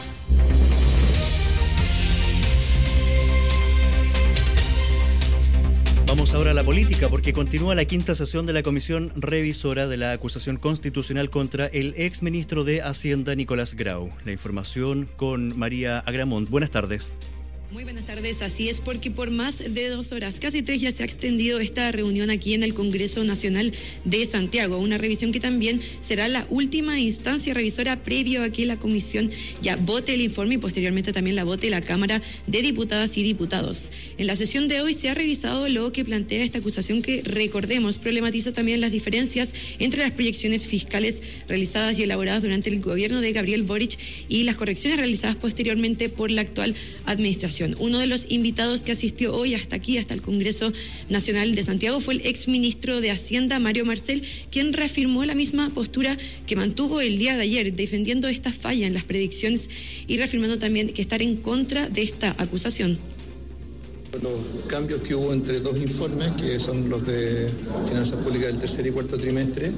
Vamos ahora a la política, porque continúa la quinta sesión de la Comisión Revisora de la acusación constitucional contra el exministro de Hacienda, Nicolás Grau. La información con María Agramont. Buenas tardes. Muy buenas tardes, así es, porque por más de 2 horas, casi 3, ya se ha extendido esta reunión aquí en el Congreso Nacional de Santiago, una revisión que también será la última instancia revisora previo a que la comisión ya vote el informe y posteriormente también la vote la Cámara de Diputadas y Diputados. En la sesión de hoy se ha revisado lo que plantea esta acusación que, recordemos, problematiza también las diferencias entre las proyecciones fiscales realizadas y elaboradas durante el gobierno de Gabriel Boric y las correcciones realizadas posteriormente por la actual administración. Uno de los invitados que asistió hoy hasta aquí, hasta el Congreso Nacional de Santiago, fue el exministro de Hacienda, Mario Marcel, quien reafirmó la misma postura que mantuvo el día de ayer, defendiendo esta falla en las predicciones y reafirmando también que estar en contra de esta acusación. Los cambios que hubo entre 2 informes, que son los de finanzas públicas del tercer y cuarto trimestre,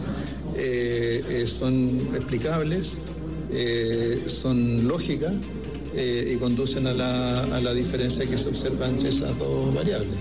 son explicables, son lógicas, y conducen a la diferencia que se observa entre esas 2 variables.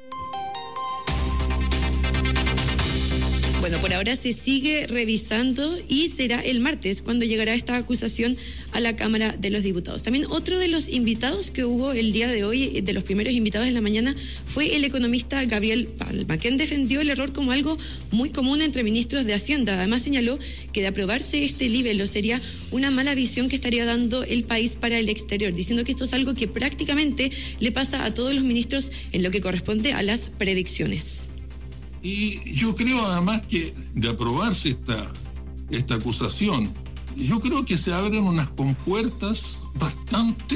Bueno, por ahora se sigue revisando y será el martes cuando llegará esta acusación a la Cámara de los Diputados. También otro de los invitados que hubo el día de hoy, de los primeros invitados en la mañana, fue el economista Gabriel Palma, quien defendió el error como algo muy común entre ministros de Hacienda. Además señaló que de aprobarse este libelo sería una mala visión que estaría dando el país para el exterior, diciendo que esto es algo que prácticamente le pasa a todos los ministros en lo que corresponde a las predicciones. Y yo creo además que de aprobarse esta acusación, yo creo que se abren unas compuertas bastante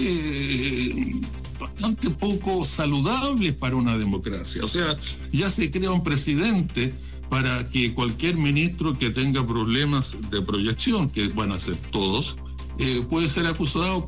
poco saludables para una democracia. O sea, ya se crea un precedente para que cualquier ministro que tenga problemas de proyección, que van a ser todos, puede ser acusado.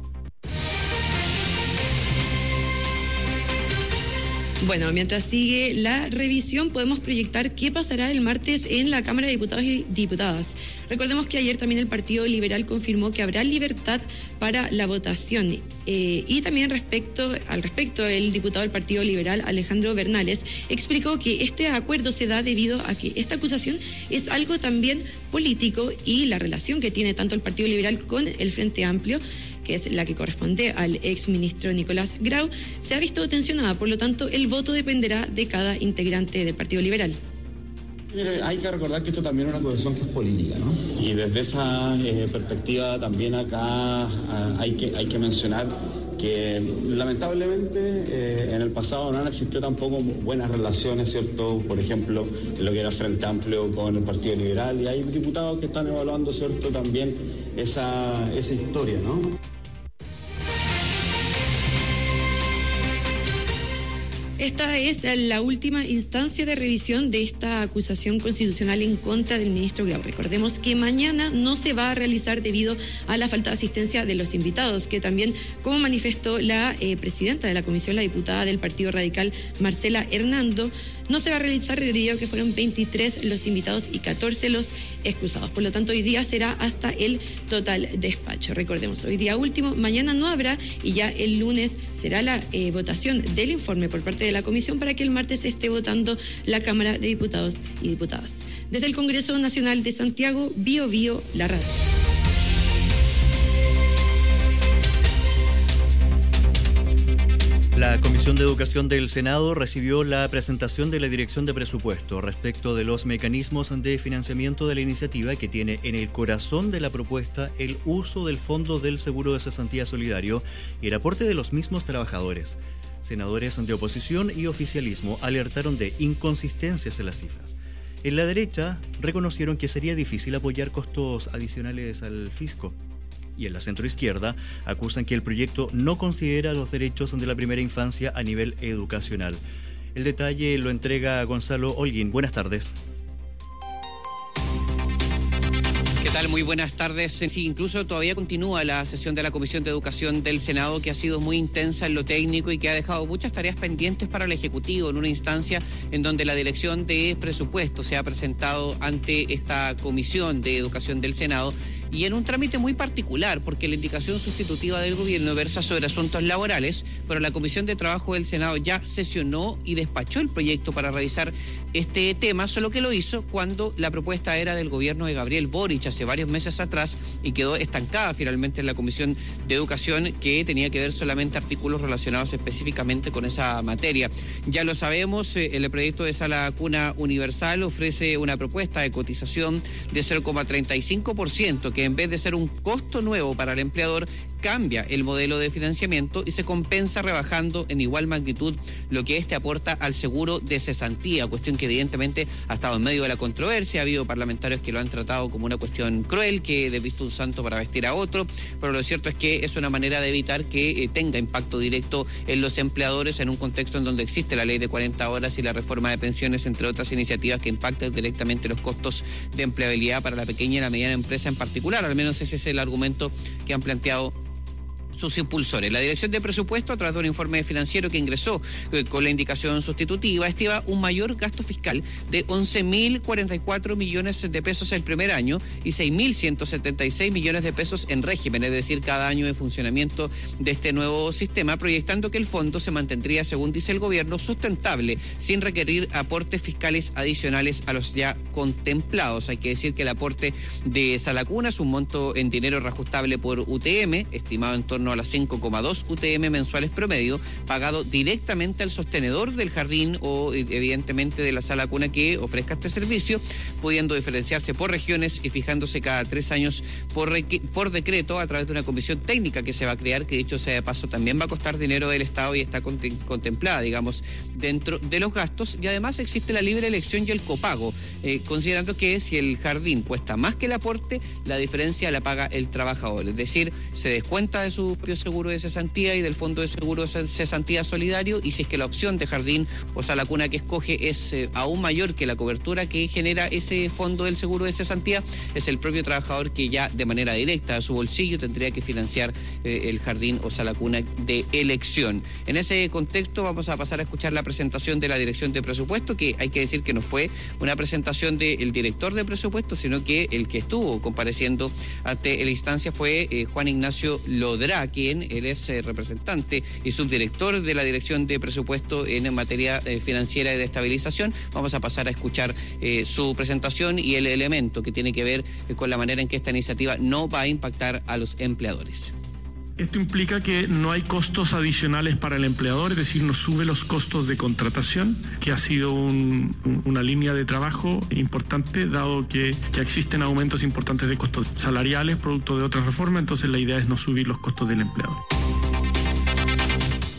Bueno, mientras sigue la revisión, podemos proyectar qué pasará el martes en la Cámara de Diputados y Diputadas. Recordemos que ayer también el Partido Liberal confirmó que habrá libertad para la votación. Y también al respecto, el diputado del Partido Liberal, Alejandro Bernales, explicó que este acuerdo se da debido a que esta acusación es algo también político y la relación que tiene tanto el Partido Liberal con el Frente Amplio, que es la que corresponde al exministro Nicolás Grau, se ha visto tensionada. Por lo tanto, el voto dependerá de cada integrante del Partido Liberal. Mire, hay que recordar que esto también es una acusación que es política, ¿no? Y desde esa perspectiva también acá hay que mencionar que lamentablemente en el pasado no han existido tampoco buenas relaciones, ¿cierto? Por ejemplo, lo que era el Frente Amplio con el Partido Liberal, y hay diputados que están evaluando, ¿cierto?, también esa historia, ¿no? Esta es la última instancia de revisión de esta acusación constitucional en contra del ministro Grau. Recordemos que mañana no se va a realizar debido a la falta de asistencia de los invitados, que también, como manifestó la presidenta de la comisión, la diputada del Partido Radical, Marcela Hernando, no se va a realizar debido a que fueron 23 los invitados y 14 los excusados. Por lo tanto, hoy día será hasta el total despacho. Recordemos, hoy día último, mañana no habrá y ya el lunes será la votación del informe por parte de la comisión para que el martes esté votando la Cámara de Diputados y Diputadas. Desde el Congreso Nacional de Santiago, Bio Bio, la radio. La Comisión de Educación del Senado recibió la presentación de la Dirección de Presupuesto respecto de los mecanismos de financiamiento de la iniciativa que tiene en el corazón de la propuesta el uso del Fondo del Seguro de Cesantía Solidario y el aporte de los mismos trabajadores. Senadores de oposición y oficialismo alertaron de inconsistencias en las cifras. En la derecha reconocieron que sería difícil apoyar costos adicionales al fisco. Y en la centroizquierda acusan que el proyecto no considera los derechos de la primera infancia a nivel educacional. El detalle lo entrega Gonzalo Holguín. Buenas tardes. ¿Qué tal? Muy buenas tardes. Sí, incluso todavía continúa la sesión de la Comisión de Educación del Senado, que ha sido muy intensa en lo técnico y que ha dejado muchas tareas pendientes para el Ejecutivo, en una instancia en donde la Dirección de Presupuesto se ha presentado ante esta Comisión de Educación del Senado, y en un trámite muy particular, porque la indicación sustitutiva del gobierno versa sobre asuntos laborales, pero la Comisión de Trabajo del Senado ya sesionó y despachó el proyecto para revisar este tema, solo que lo hizo cuando la propuesta era del gobierno de Gabriel Boric hace varios meses atrás y quedó estancada finalmente en la Comisión de Educación, que tenía que ver solamente artículos relacionados específicamente con esa materia. Ya lo sabemos, el proyecto de Sala Cuna Universal ofrece una propuesta de cotización de 0,35%, que en vez de ser un costo nuevo para el empleador, cambia el modelo de financiamiento y se compensa rebajando en igual magnitud lo que este aporta al seguro de cesantía, cuestión que evidentemente ha estado en medio de la controversia. Ha habido parlamentarios que lo han tratado como una cuestión cruel, que de visto un santo para vestir a otro, pero lo cierto es que es una manera de evitar que tenga impacto directo en los empleadores en un contexto en donde existe la ley de 40 horas y la reforma de pensiones, entre otras iniciativas que impactan directamente los costos de empleabilidad para la pequeña y la mediana empresa en particular. Al menos ese es el argumento que han planteado sus impulsores. La Dirección de Presupuesto, a través de un informe financiero que ingresó con la indicación sustitutiva, estima un mayor gasto fiscal de 11.044 millones de pesos el primer año y 6.176 millones de pesos en régimen, es decir, cada año de funcionamiento de este nuevo sistema, proyectando que el fondo se mantendría, según dice el gobierno, sustentable, sin requerir aportes fiscales adicionales a los ya contemplados. Hay que decir que el aporte de Sala Cuna es un monto en dinero reajustable por UTM, estimado en torno a las 5,2 UTM mensuales promedio, pagado directamente al sostenedor del jardín o evidentemente de la Sala Cuna que ofrezca este servicio, pudiendo diferenciarse por regiones y fijándose cada 3 años por decreto a través de una comisión técnica que se va a crear, que dicho sea de paso también va a costar dinero del Estado y está contemplada, digamos, dentro de los gastos. Y además existe la libre elección y el copago, considerando que si el jardín cuesta más que el aporte, la diferencia la paga el trabajador, es decir, se descuenta de su propio seguro de cesantía y del Fondo de Seguro de Cesantía Solidario, y si es que la opción de jardín o Sala Cuna que escoge es aún mayor que la cobertura que genera ese Fondo del Seguro de Cesantía, es el propio trabajador que ya de manera directa a su bolsillo tendría que financiar el jardín o Sala Cuna de elección. En ese contexto vamos a pasar a escuchar la presentación de la Dirección de Presupuesto, que hay que decir que no fue una presentación del director de presupuesto, sino que el que estuvo compareciendo ante la instancia fue Juan Ignacio Lodrá, quien él es representante y subdirector de la Dirección de Presupuesto en materia financiera y de estabilización. Vamos a pasar a escuchar su presentación y el elemento que tiene que ver con la manera en que esta iniciativa no va a impactar a los empleadores. Esto implica que no hay costos adicionales para el empleador, es decir, no sube los costos de contratación, que ha sido una línea de trabajo importante, dado que ya existen aumentos importantes de costos salariales, producto de otras reformas, entonces la idea es no subir los costos del empleador.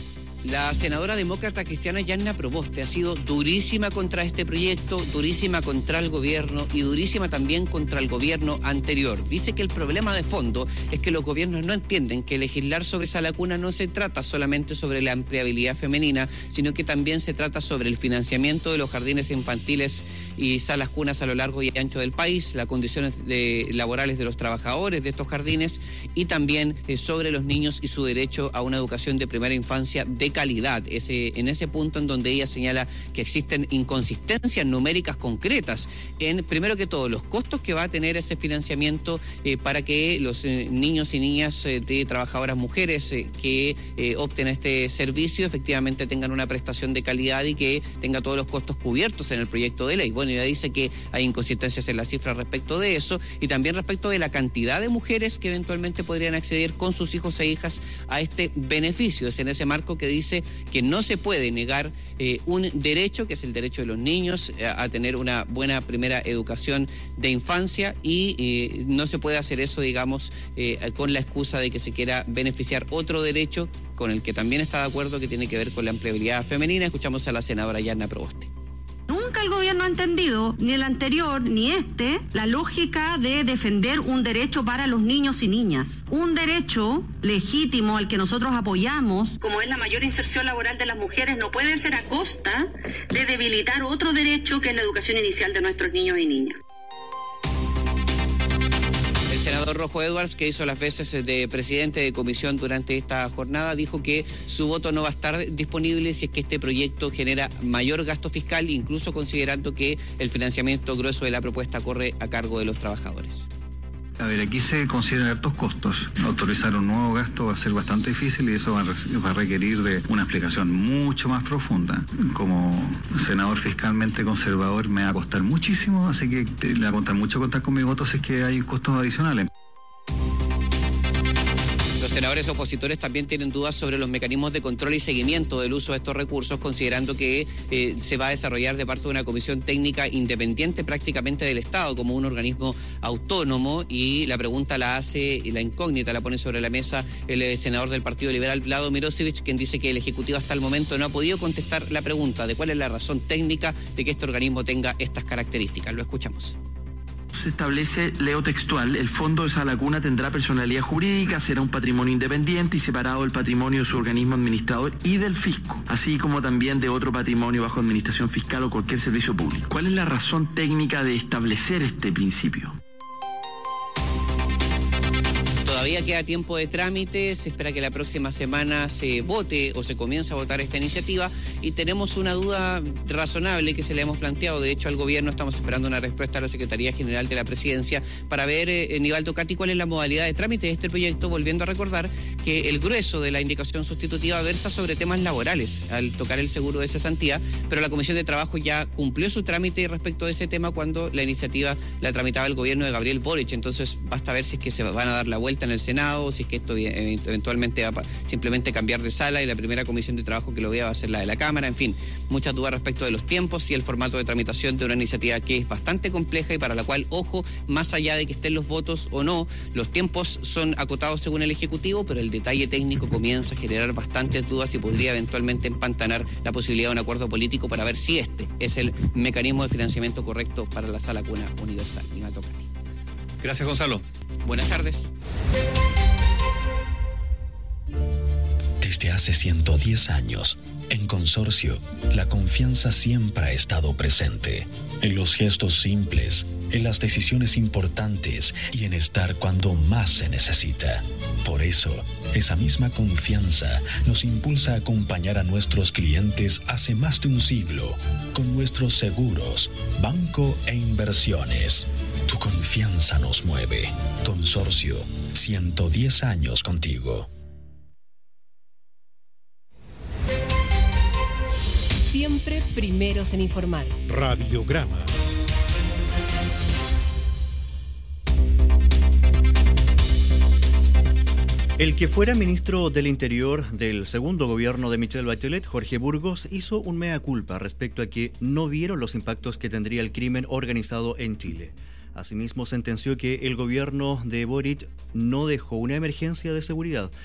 La senadora demócrata cristiana Yanna Proboste ha sido durísima contra este proyecto, durísima contra el gobierno y durísima también contra el gobierno anterior. Dice que el problema de fondo es que los gobiernos no entienden que legislar sobre sala cuna no se trata solamente sobre la empleabilidad femenina, sino que también se trata sobre el financiamiento de los jardines infantiles y salas cunas a lo largo y ancho del país, las condiciones laborales de los trabajadores de estos jardines y también sobre los niños y su derecho a una educación de primera infancia de calidad. En ese punto en donde ella señala que existen inconsistencias numéricas concretas en, primero que todo, los costos que va a tener ese financiamiento para que los niños y niñas de trabajadoras mujeres que opten este servicio efectivamente tengan una prestación de calidad y que tenga todos los costos cubiertos en el proyecto de ley. Bueno, ella dice que hay inconsistencias en las cifras respecto de eso y también respecto de la cantidad de mujeres que eventualmente podrían acceder con sus hijos e hijas a este beneficio. Es en ese marco que dice que no se puede negar un derecho, que es el derecho de los niños a tener una buena primera educación de infancia y no se puede hacer eso, digamos, con la excusa de que se quiera beneficiar otro derecho con el que también está de acuerdo, que tiene que ver con la empleabilidad femenina. Escuchamos a la senadora Yanna Proboste. Nunca el gobierno ha entendido, ni el anterior ni este, la lógica de defender un derecho para los niños y niñas. Un derecho legítimo al que nosotros apoyamos, como es la mayor inserción laboral de las mujeres, no puede ser a costa de debilitar otro derecho que es la educación inicial de nuestros niños y niñas. El senador Rojo Edwards, que hizo las veces de presidente de comisión durante esta jornada, dijo que su voto no va a estar disponible si es que este proyecto genera mayor gasto fiscal, incluso considerando que el financiamiento grueso de la propuesta corre a cargo de los trabajadores. A ver, aquí se consideran altos costos. Autorizar un nuevo gasto va a ser bastante difícil y eso va a requerir de una explicación mucho más profunda. Como senador fiscalmente conservador me va a costar muchísimo, así que le va a costar mucho contar con mi voto si es que hay costos adicionales. Los senadores opositores también tienen dudas sobre los mecanismos de control y seguimiento del uso de estos recursos, considerando que se va a desarrollar de parte de una comisión técnica independiente prácticamente del Estado, como un organismo autónomo, y la pregunta la hace, y la incógnita la pone sobre la mesa el senador del Partido Liberal, Vlado Mirosevic, quien dice que el Ejecutivo hasta el momento no ha podido contestar la pregunta de cuál es la razón técnica de que este organismo tenga estas características. Lo escuchamos. Se establece, leo textual, el fondo de sala cuna tendrá personalidad jurídica, será un patrimonio independiente y separado del patrimonio de su organismo administrador y del fisco, así como también de otro patrimonio bajo administración fiscal o cualquier servicio público. ¿Cuál es la razón técnica de establecer este principio? Todavía queda tiempo de trámite, se espera que la próxima semana se vote o se comience a votar esta iniciativa y tenemos una duda razonable que se le hemos planteado, de hecho al gobierno estamos esperando una respuesta a la Secretaría General de la Presidencia para ver, Nivaldo Cati, cuál es la modalidad de trámite de este proyecto, volviendo a recordar que el grueso de la indicación sustitutiva versa sobre temas laborales al tocar el seguro de cesantía, pero la Comisión de Trabajo ya cumplió su trámite respecto de ese tema cuando la iniciativa la tramitaba el gobierno de Gabriel Boric, entonces basta ver si es que se van a dar la vuelta en el Senado, si es que esto eventualmente va a simplemente cambiar de sala y la primera comisión de trabajo que lo vea va a ser la de la Cámara, en fin, muchas dudas respecto de los tiempos y el formato de tramitación de una iniciativa que es bastante compleja y para la cual, ojo, más allá de que estén los votos o no, los tiempos son acotados según el Ejecutivo, pero el detalle técnico comienza a generar bastantes dudas y podría eventualmente empantanar la posibilidad de un acuerdo político para ver si este es el mecanismo de financiamiento correcto para la sala cuna universal. Gracias, Gonzalo. Buenas tardes. Desde hace 110 años, en Consorcio, la confianza siempre ha estado presente. En los gestos simples, en las decisiones importantes y en estar cuando más se necesita. Por eso, esa misma confianza nos impulsa a acompañar a nuestros clientes hace más de un siglo con nuestros seguros, banco e inversiones. Tu confianza nos mueve. Consorcio, 110 años contigo. Siempre primeros en informar. Radiograma. El que fuera ministro del Interior del segundo gobierno de Michelle Bachelet, Jorge Burgos, hizo un mea culpa respecto a que no vieron los impactos que tendría el crimen organizado en Chile. Asimismo, sentenció que el gobierno de Boric no dejó una emergencia de seguridad.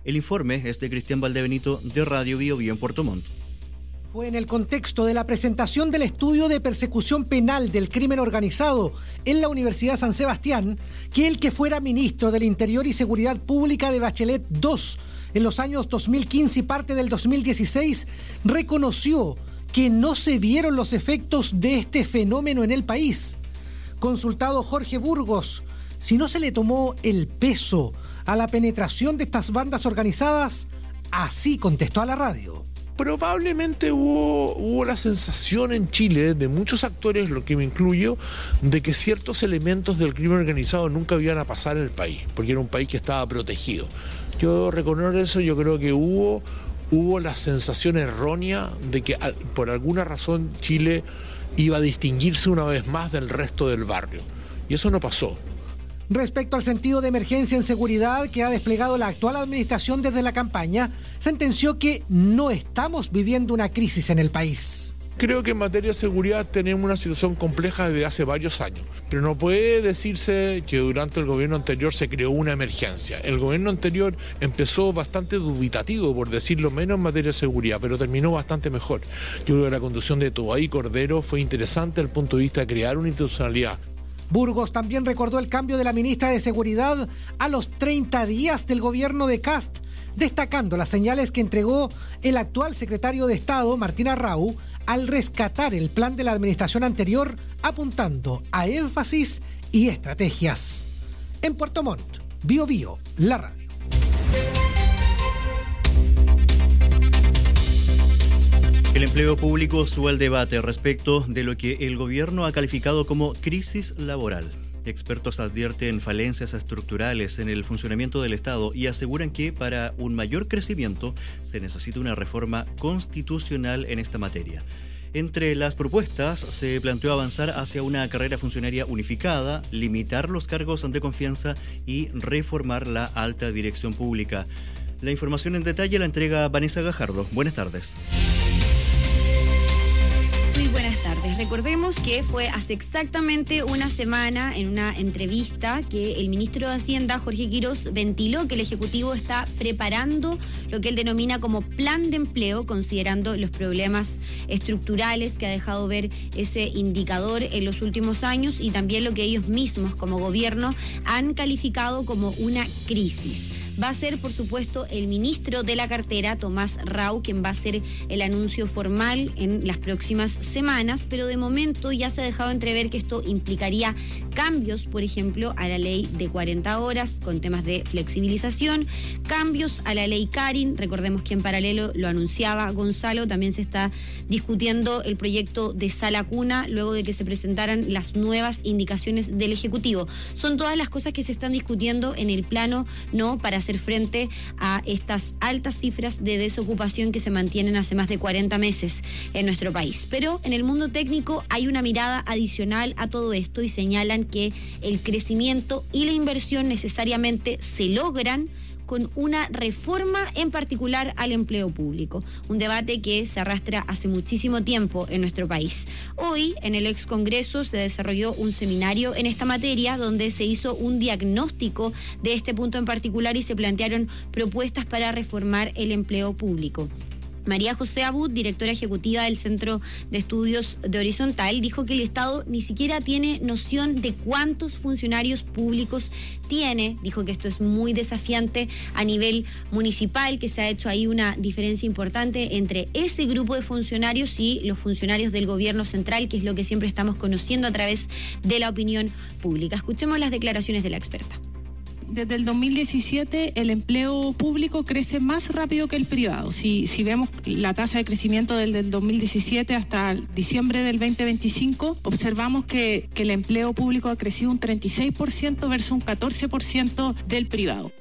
El informe es de Cristian Valdebenito de Radio Bio Bio en Puerto Montt. Fue en el contexto de la presentación del estudio de persecución penal del crimen organizado en la Universidad San Sebastián que el que fuera ministro del Interior y Seguridad Pública de Bachelet II en los años 2015 y parte del 2016 reconoció que no se vieron los efectos de este fenómeno en el país. Consultado Jorge Burgos, si no se le tomó el peso a la penetración de estas bandas organizadas, así contestó a la radio. Probablemente hubo la sensación en Chile de muchos actores, lo que me incluyo, de que ciertos elementos del crimen organizado nunca iban a pasar en el país, porque era un país que estaba protegido. Yo reconozco eso, yo creo que hubo la sensación errónea de que por alguna razón Chile iba a distinguirse una vez más del resto del barrio, y eso no pasó. Respecto al sentido de emergencia en seguridad que ha desplegado la actual administración desde la campaña, sentenció que no estamos viviendo una crisis en el país. Creo que en materia de seguridad tenemos una situación compleja desde hace varios años, pero no puede decirse que durante el gobierno anterior se creó una emergencia. El gobierno anterior empezó bastante dubitativo, por decirlo menos, en materia de seguridad, pero terminó bastante mejor. Yo creo que la conducción de Toay Cordero fue interesante desde el punto de vista de crear una institucionalidad. Burgos también recordó el cambio de la ministra de Seguridad a los 30 días del gobierno de Kast, destacando las señales que entregó el actual secretario de Estado, Martín Arrau, al rescatar el plan de la administración anterior, apuntando a énfasis y estrategias. En Puerto Montt, Bio Bio, la radio. El empleo público sube al debate respecto de lo que el gobierno ha calificado como crisis laboral. Expertos advierten falencias estructurales en el funcionamiento del Estado y aseguran que para un mayor crecimiento se necesita una reforma constitucional en esta materia. Entre las propuestas se planteó avanzar hacia una carrera funcionaria unificada, limitar los cargos de confianza y reformar la alta dirección pública. La información en detalle la entrega Vanessa Gajardo. Buenas tardes. Muy buenas tardes. Recordemos que fue hace exactamente una semana en una entrevista que el ministro de Hacienda, Jorge Quirós, ventiló que el Ejecutivo está preparando lo que él denomina como plan de empleo, considerando los problemas estructurales que ha dejado ver ese indicador en los últimos años y también lo que ellos mismos como gobierno han calificado como una crisis. Va a ser, por supuesto, el ministro de la cartera, Tomás Rau, quien va a hacer el anuncio formal en las próximas semanas, pero de momento ya se ha dejado entrever que esto implicaría cambios, por ejemplo, a la ley de 40 horas con temas de flexibilización, cambios a la ley Karin, recordemos que en paralelo lo anunciaba Gonzalo, también se está discutiendo el proyecto de sala cuna luego de que se presentaran las nuevas indicaciones del Ejecutivo. Son todas las cosas que se están discutiendo en el plano, ¿no?, para hacer frente a estas altas cifras de desocupación que se mantienen hace más de 40 meses en nuestro país. Pero en el mundo técnico hay una mirada adicional a todo esto y señalan que el crecimiento y la inversión necesariamente se logran con una reforma en particular al empleo público, un debate que se arrastra hace muchísimo tiempo en nuestro país. Hoy, en el ex Congreso, se desarrolló un seminario en esta materia donde se hizo un diagnóstico de este punto en particular y se plantearon propuestas para reformar el empleo público. María José Abud, directora ejecutiva del Centro de Estudios de Horizontal, dijo que el Estado ni siquiera tiene noción de cuántos funcionarios públicos tiene. Dijo que esto es muy desafiante a nivel municipal, que se ha hecho ahí una diferencia importante entre ese grupo de funcionarios y los funcionarios del gobierno central, que es lo que siempre estamos conociendo a través de la opinión pública. Escuchemos las declaraciones de la experta. Desde el 2017 el empleo público crece más rápido que el privado. Si vemos la tasa de crecimiento del 2017 hasta diciembre del 2025, observamos que el empleo público ha crecido un 36% versus un 14% del privado.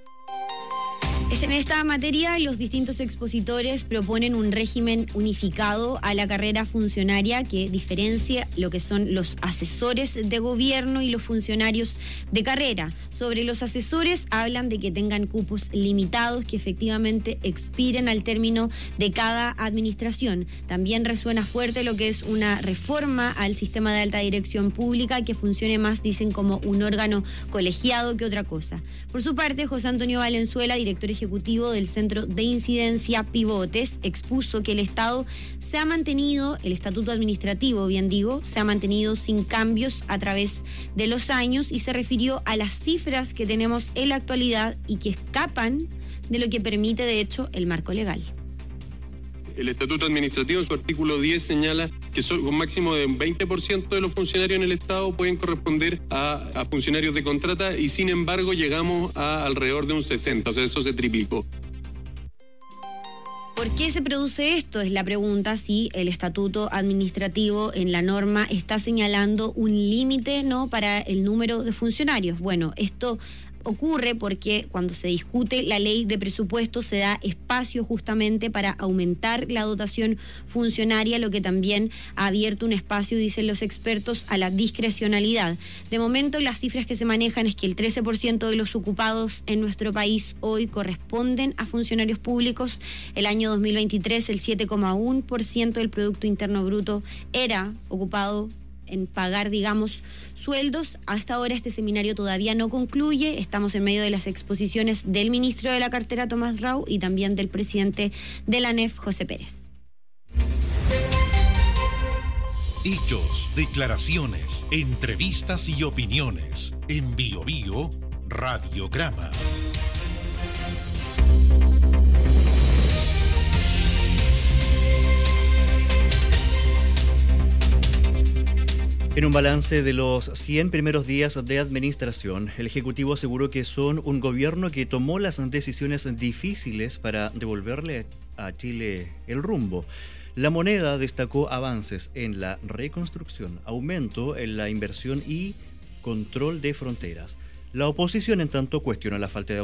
En esta materia, los distintos expositores proponen un régimen unificado a la carrera funcionaria que diferencia lo que son los asesores de gobierno y los funcionarios de carrera. Sobre los asesores, hablan de que tengan cupos limitados que efectivamente expiren al término de cada administración. También resuena fuerte lo que es una reforma al sistema de alta dirección pública que funcione más, dicen, como un órgano colegiado que otra cosa. Por su parte, José Antonio Valenzuela, director ejecutivo del Centro de Incidencia Pivotes, expuso que el Estado se ha mantenido, el estatuto administrativo, bien digo, se ha mantenido sin cambios a través de los años y se refirió a las cifras que tenemos en la actualidad y que escapan de lo que permite, de hecho, el marco legal. El Estatuto Administrativo en su artículo 10 señala que con máximo de un 20% de los funcionarios en el Estado pueden corresponder a funcionarios de contrata y sin embargo llegamos a alrededor de un 60%, o sea, eso se triplicó. ¿Por qué se produce esto? Es la pregunta, si el estatuto administrativo en la norma está señalando un límite, ¿no?, para el número de funcionarios. Bueno, esto ocurre porque cuando se discute la ley de presupuesto se da espacio justamente para aumentar la dotación funcionaria, lo que también ha abierto un espacio, dicen los expertos, a la discrecionalidad. De momento las cifras que se manejan es que el 13% de los ocupados en nuestro país hoy corresponden a funcionarios públicos. El año 2023 el 7,1% del Producto Interno Bruto era ocupado en pagar, digamos, sueldos. Hasta ahora este seminario todavía no concluye. Estamos en medio de las exposiciones del ministro de la cartera, Tomás Grau, y también del presidente de la ANEF, José Pérez. Hechos, declaraciones, entrevistas y opiniones. En Bio Bio, Radiograma. En un balance de los 100 primeros días de administración, el Ejecutivo aseguró que son un gobierno que tomó las decisiones difíciles para devolverle a Chile el rumbo. La moneda destacó avances en la reconstrucción, aumento en la inversión y control de fronteras. La oposición, en tanto, cuestiona la falta de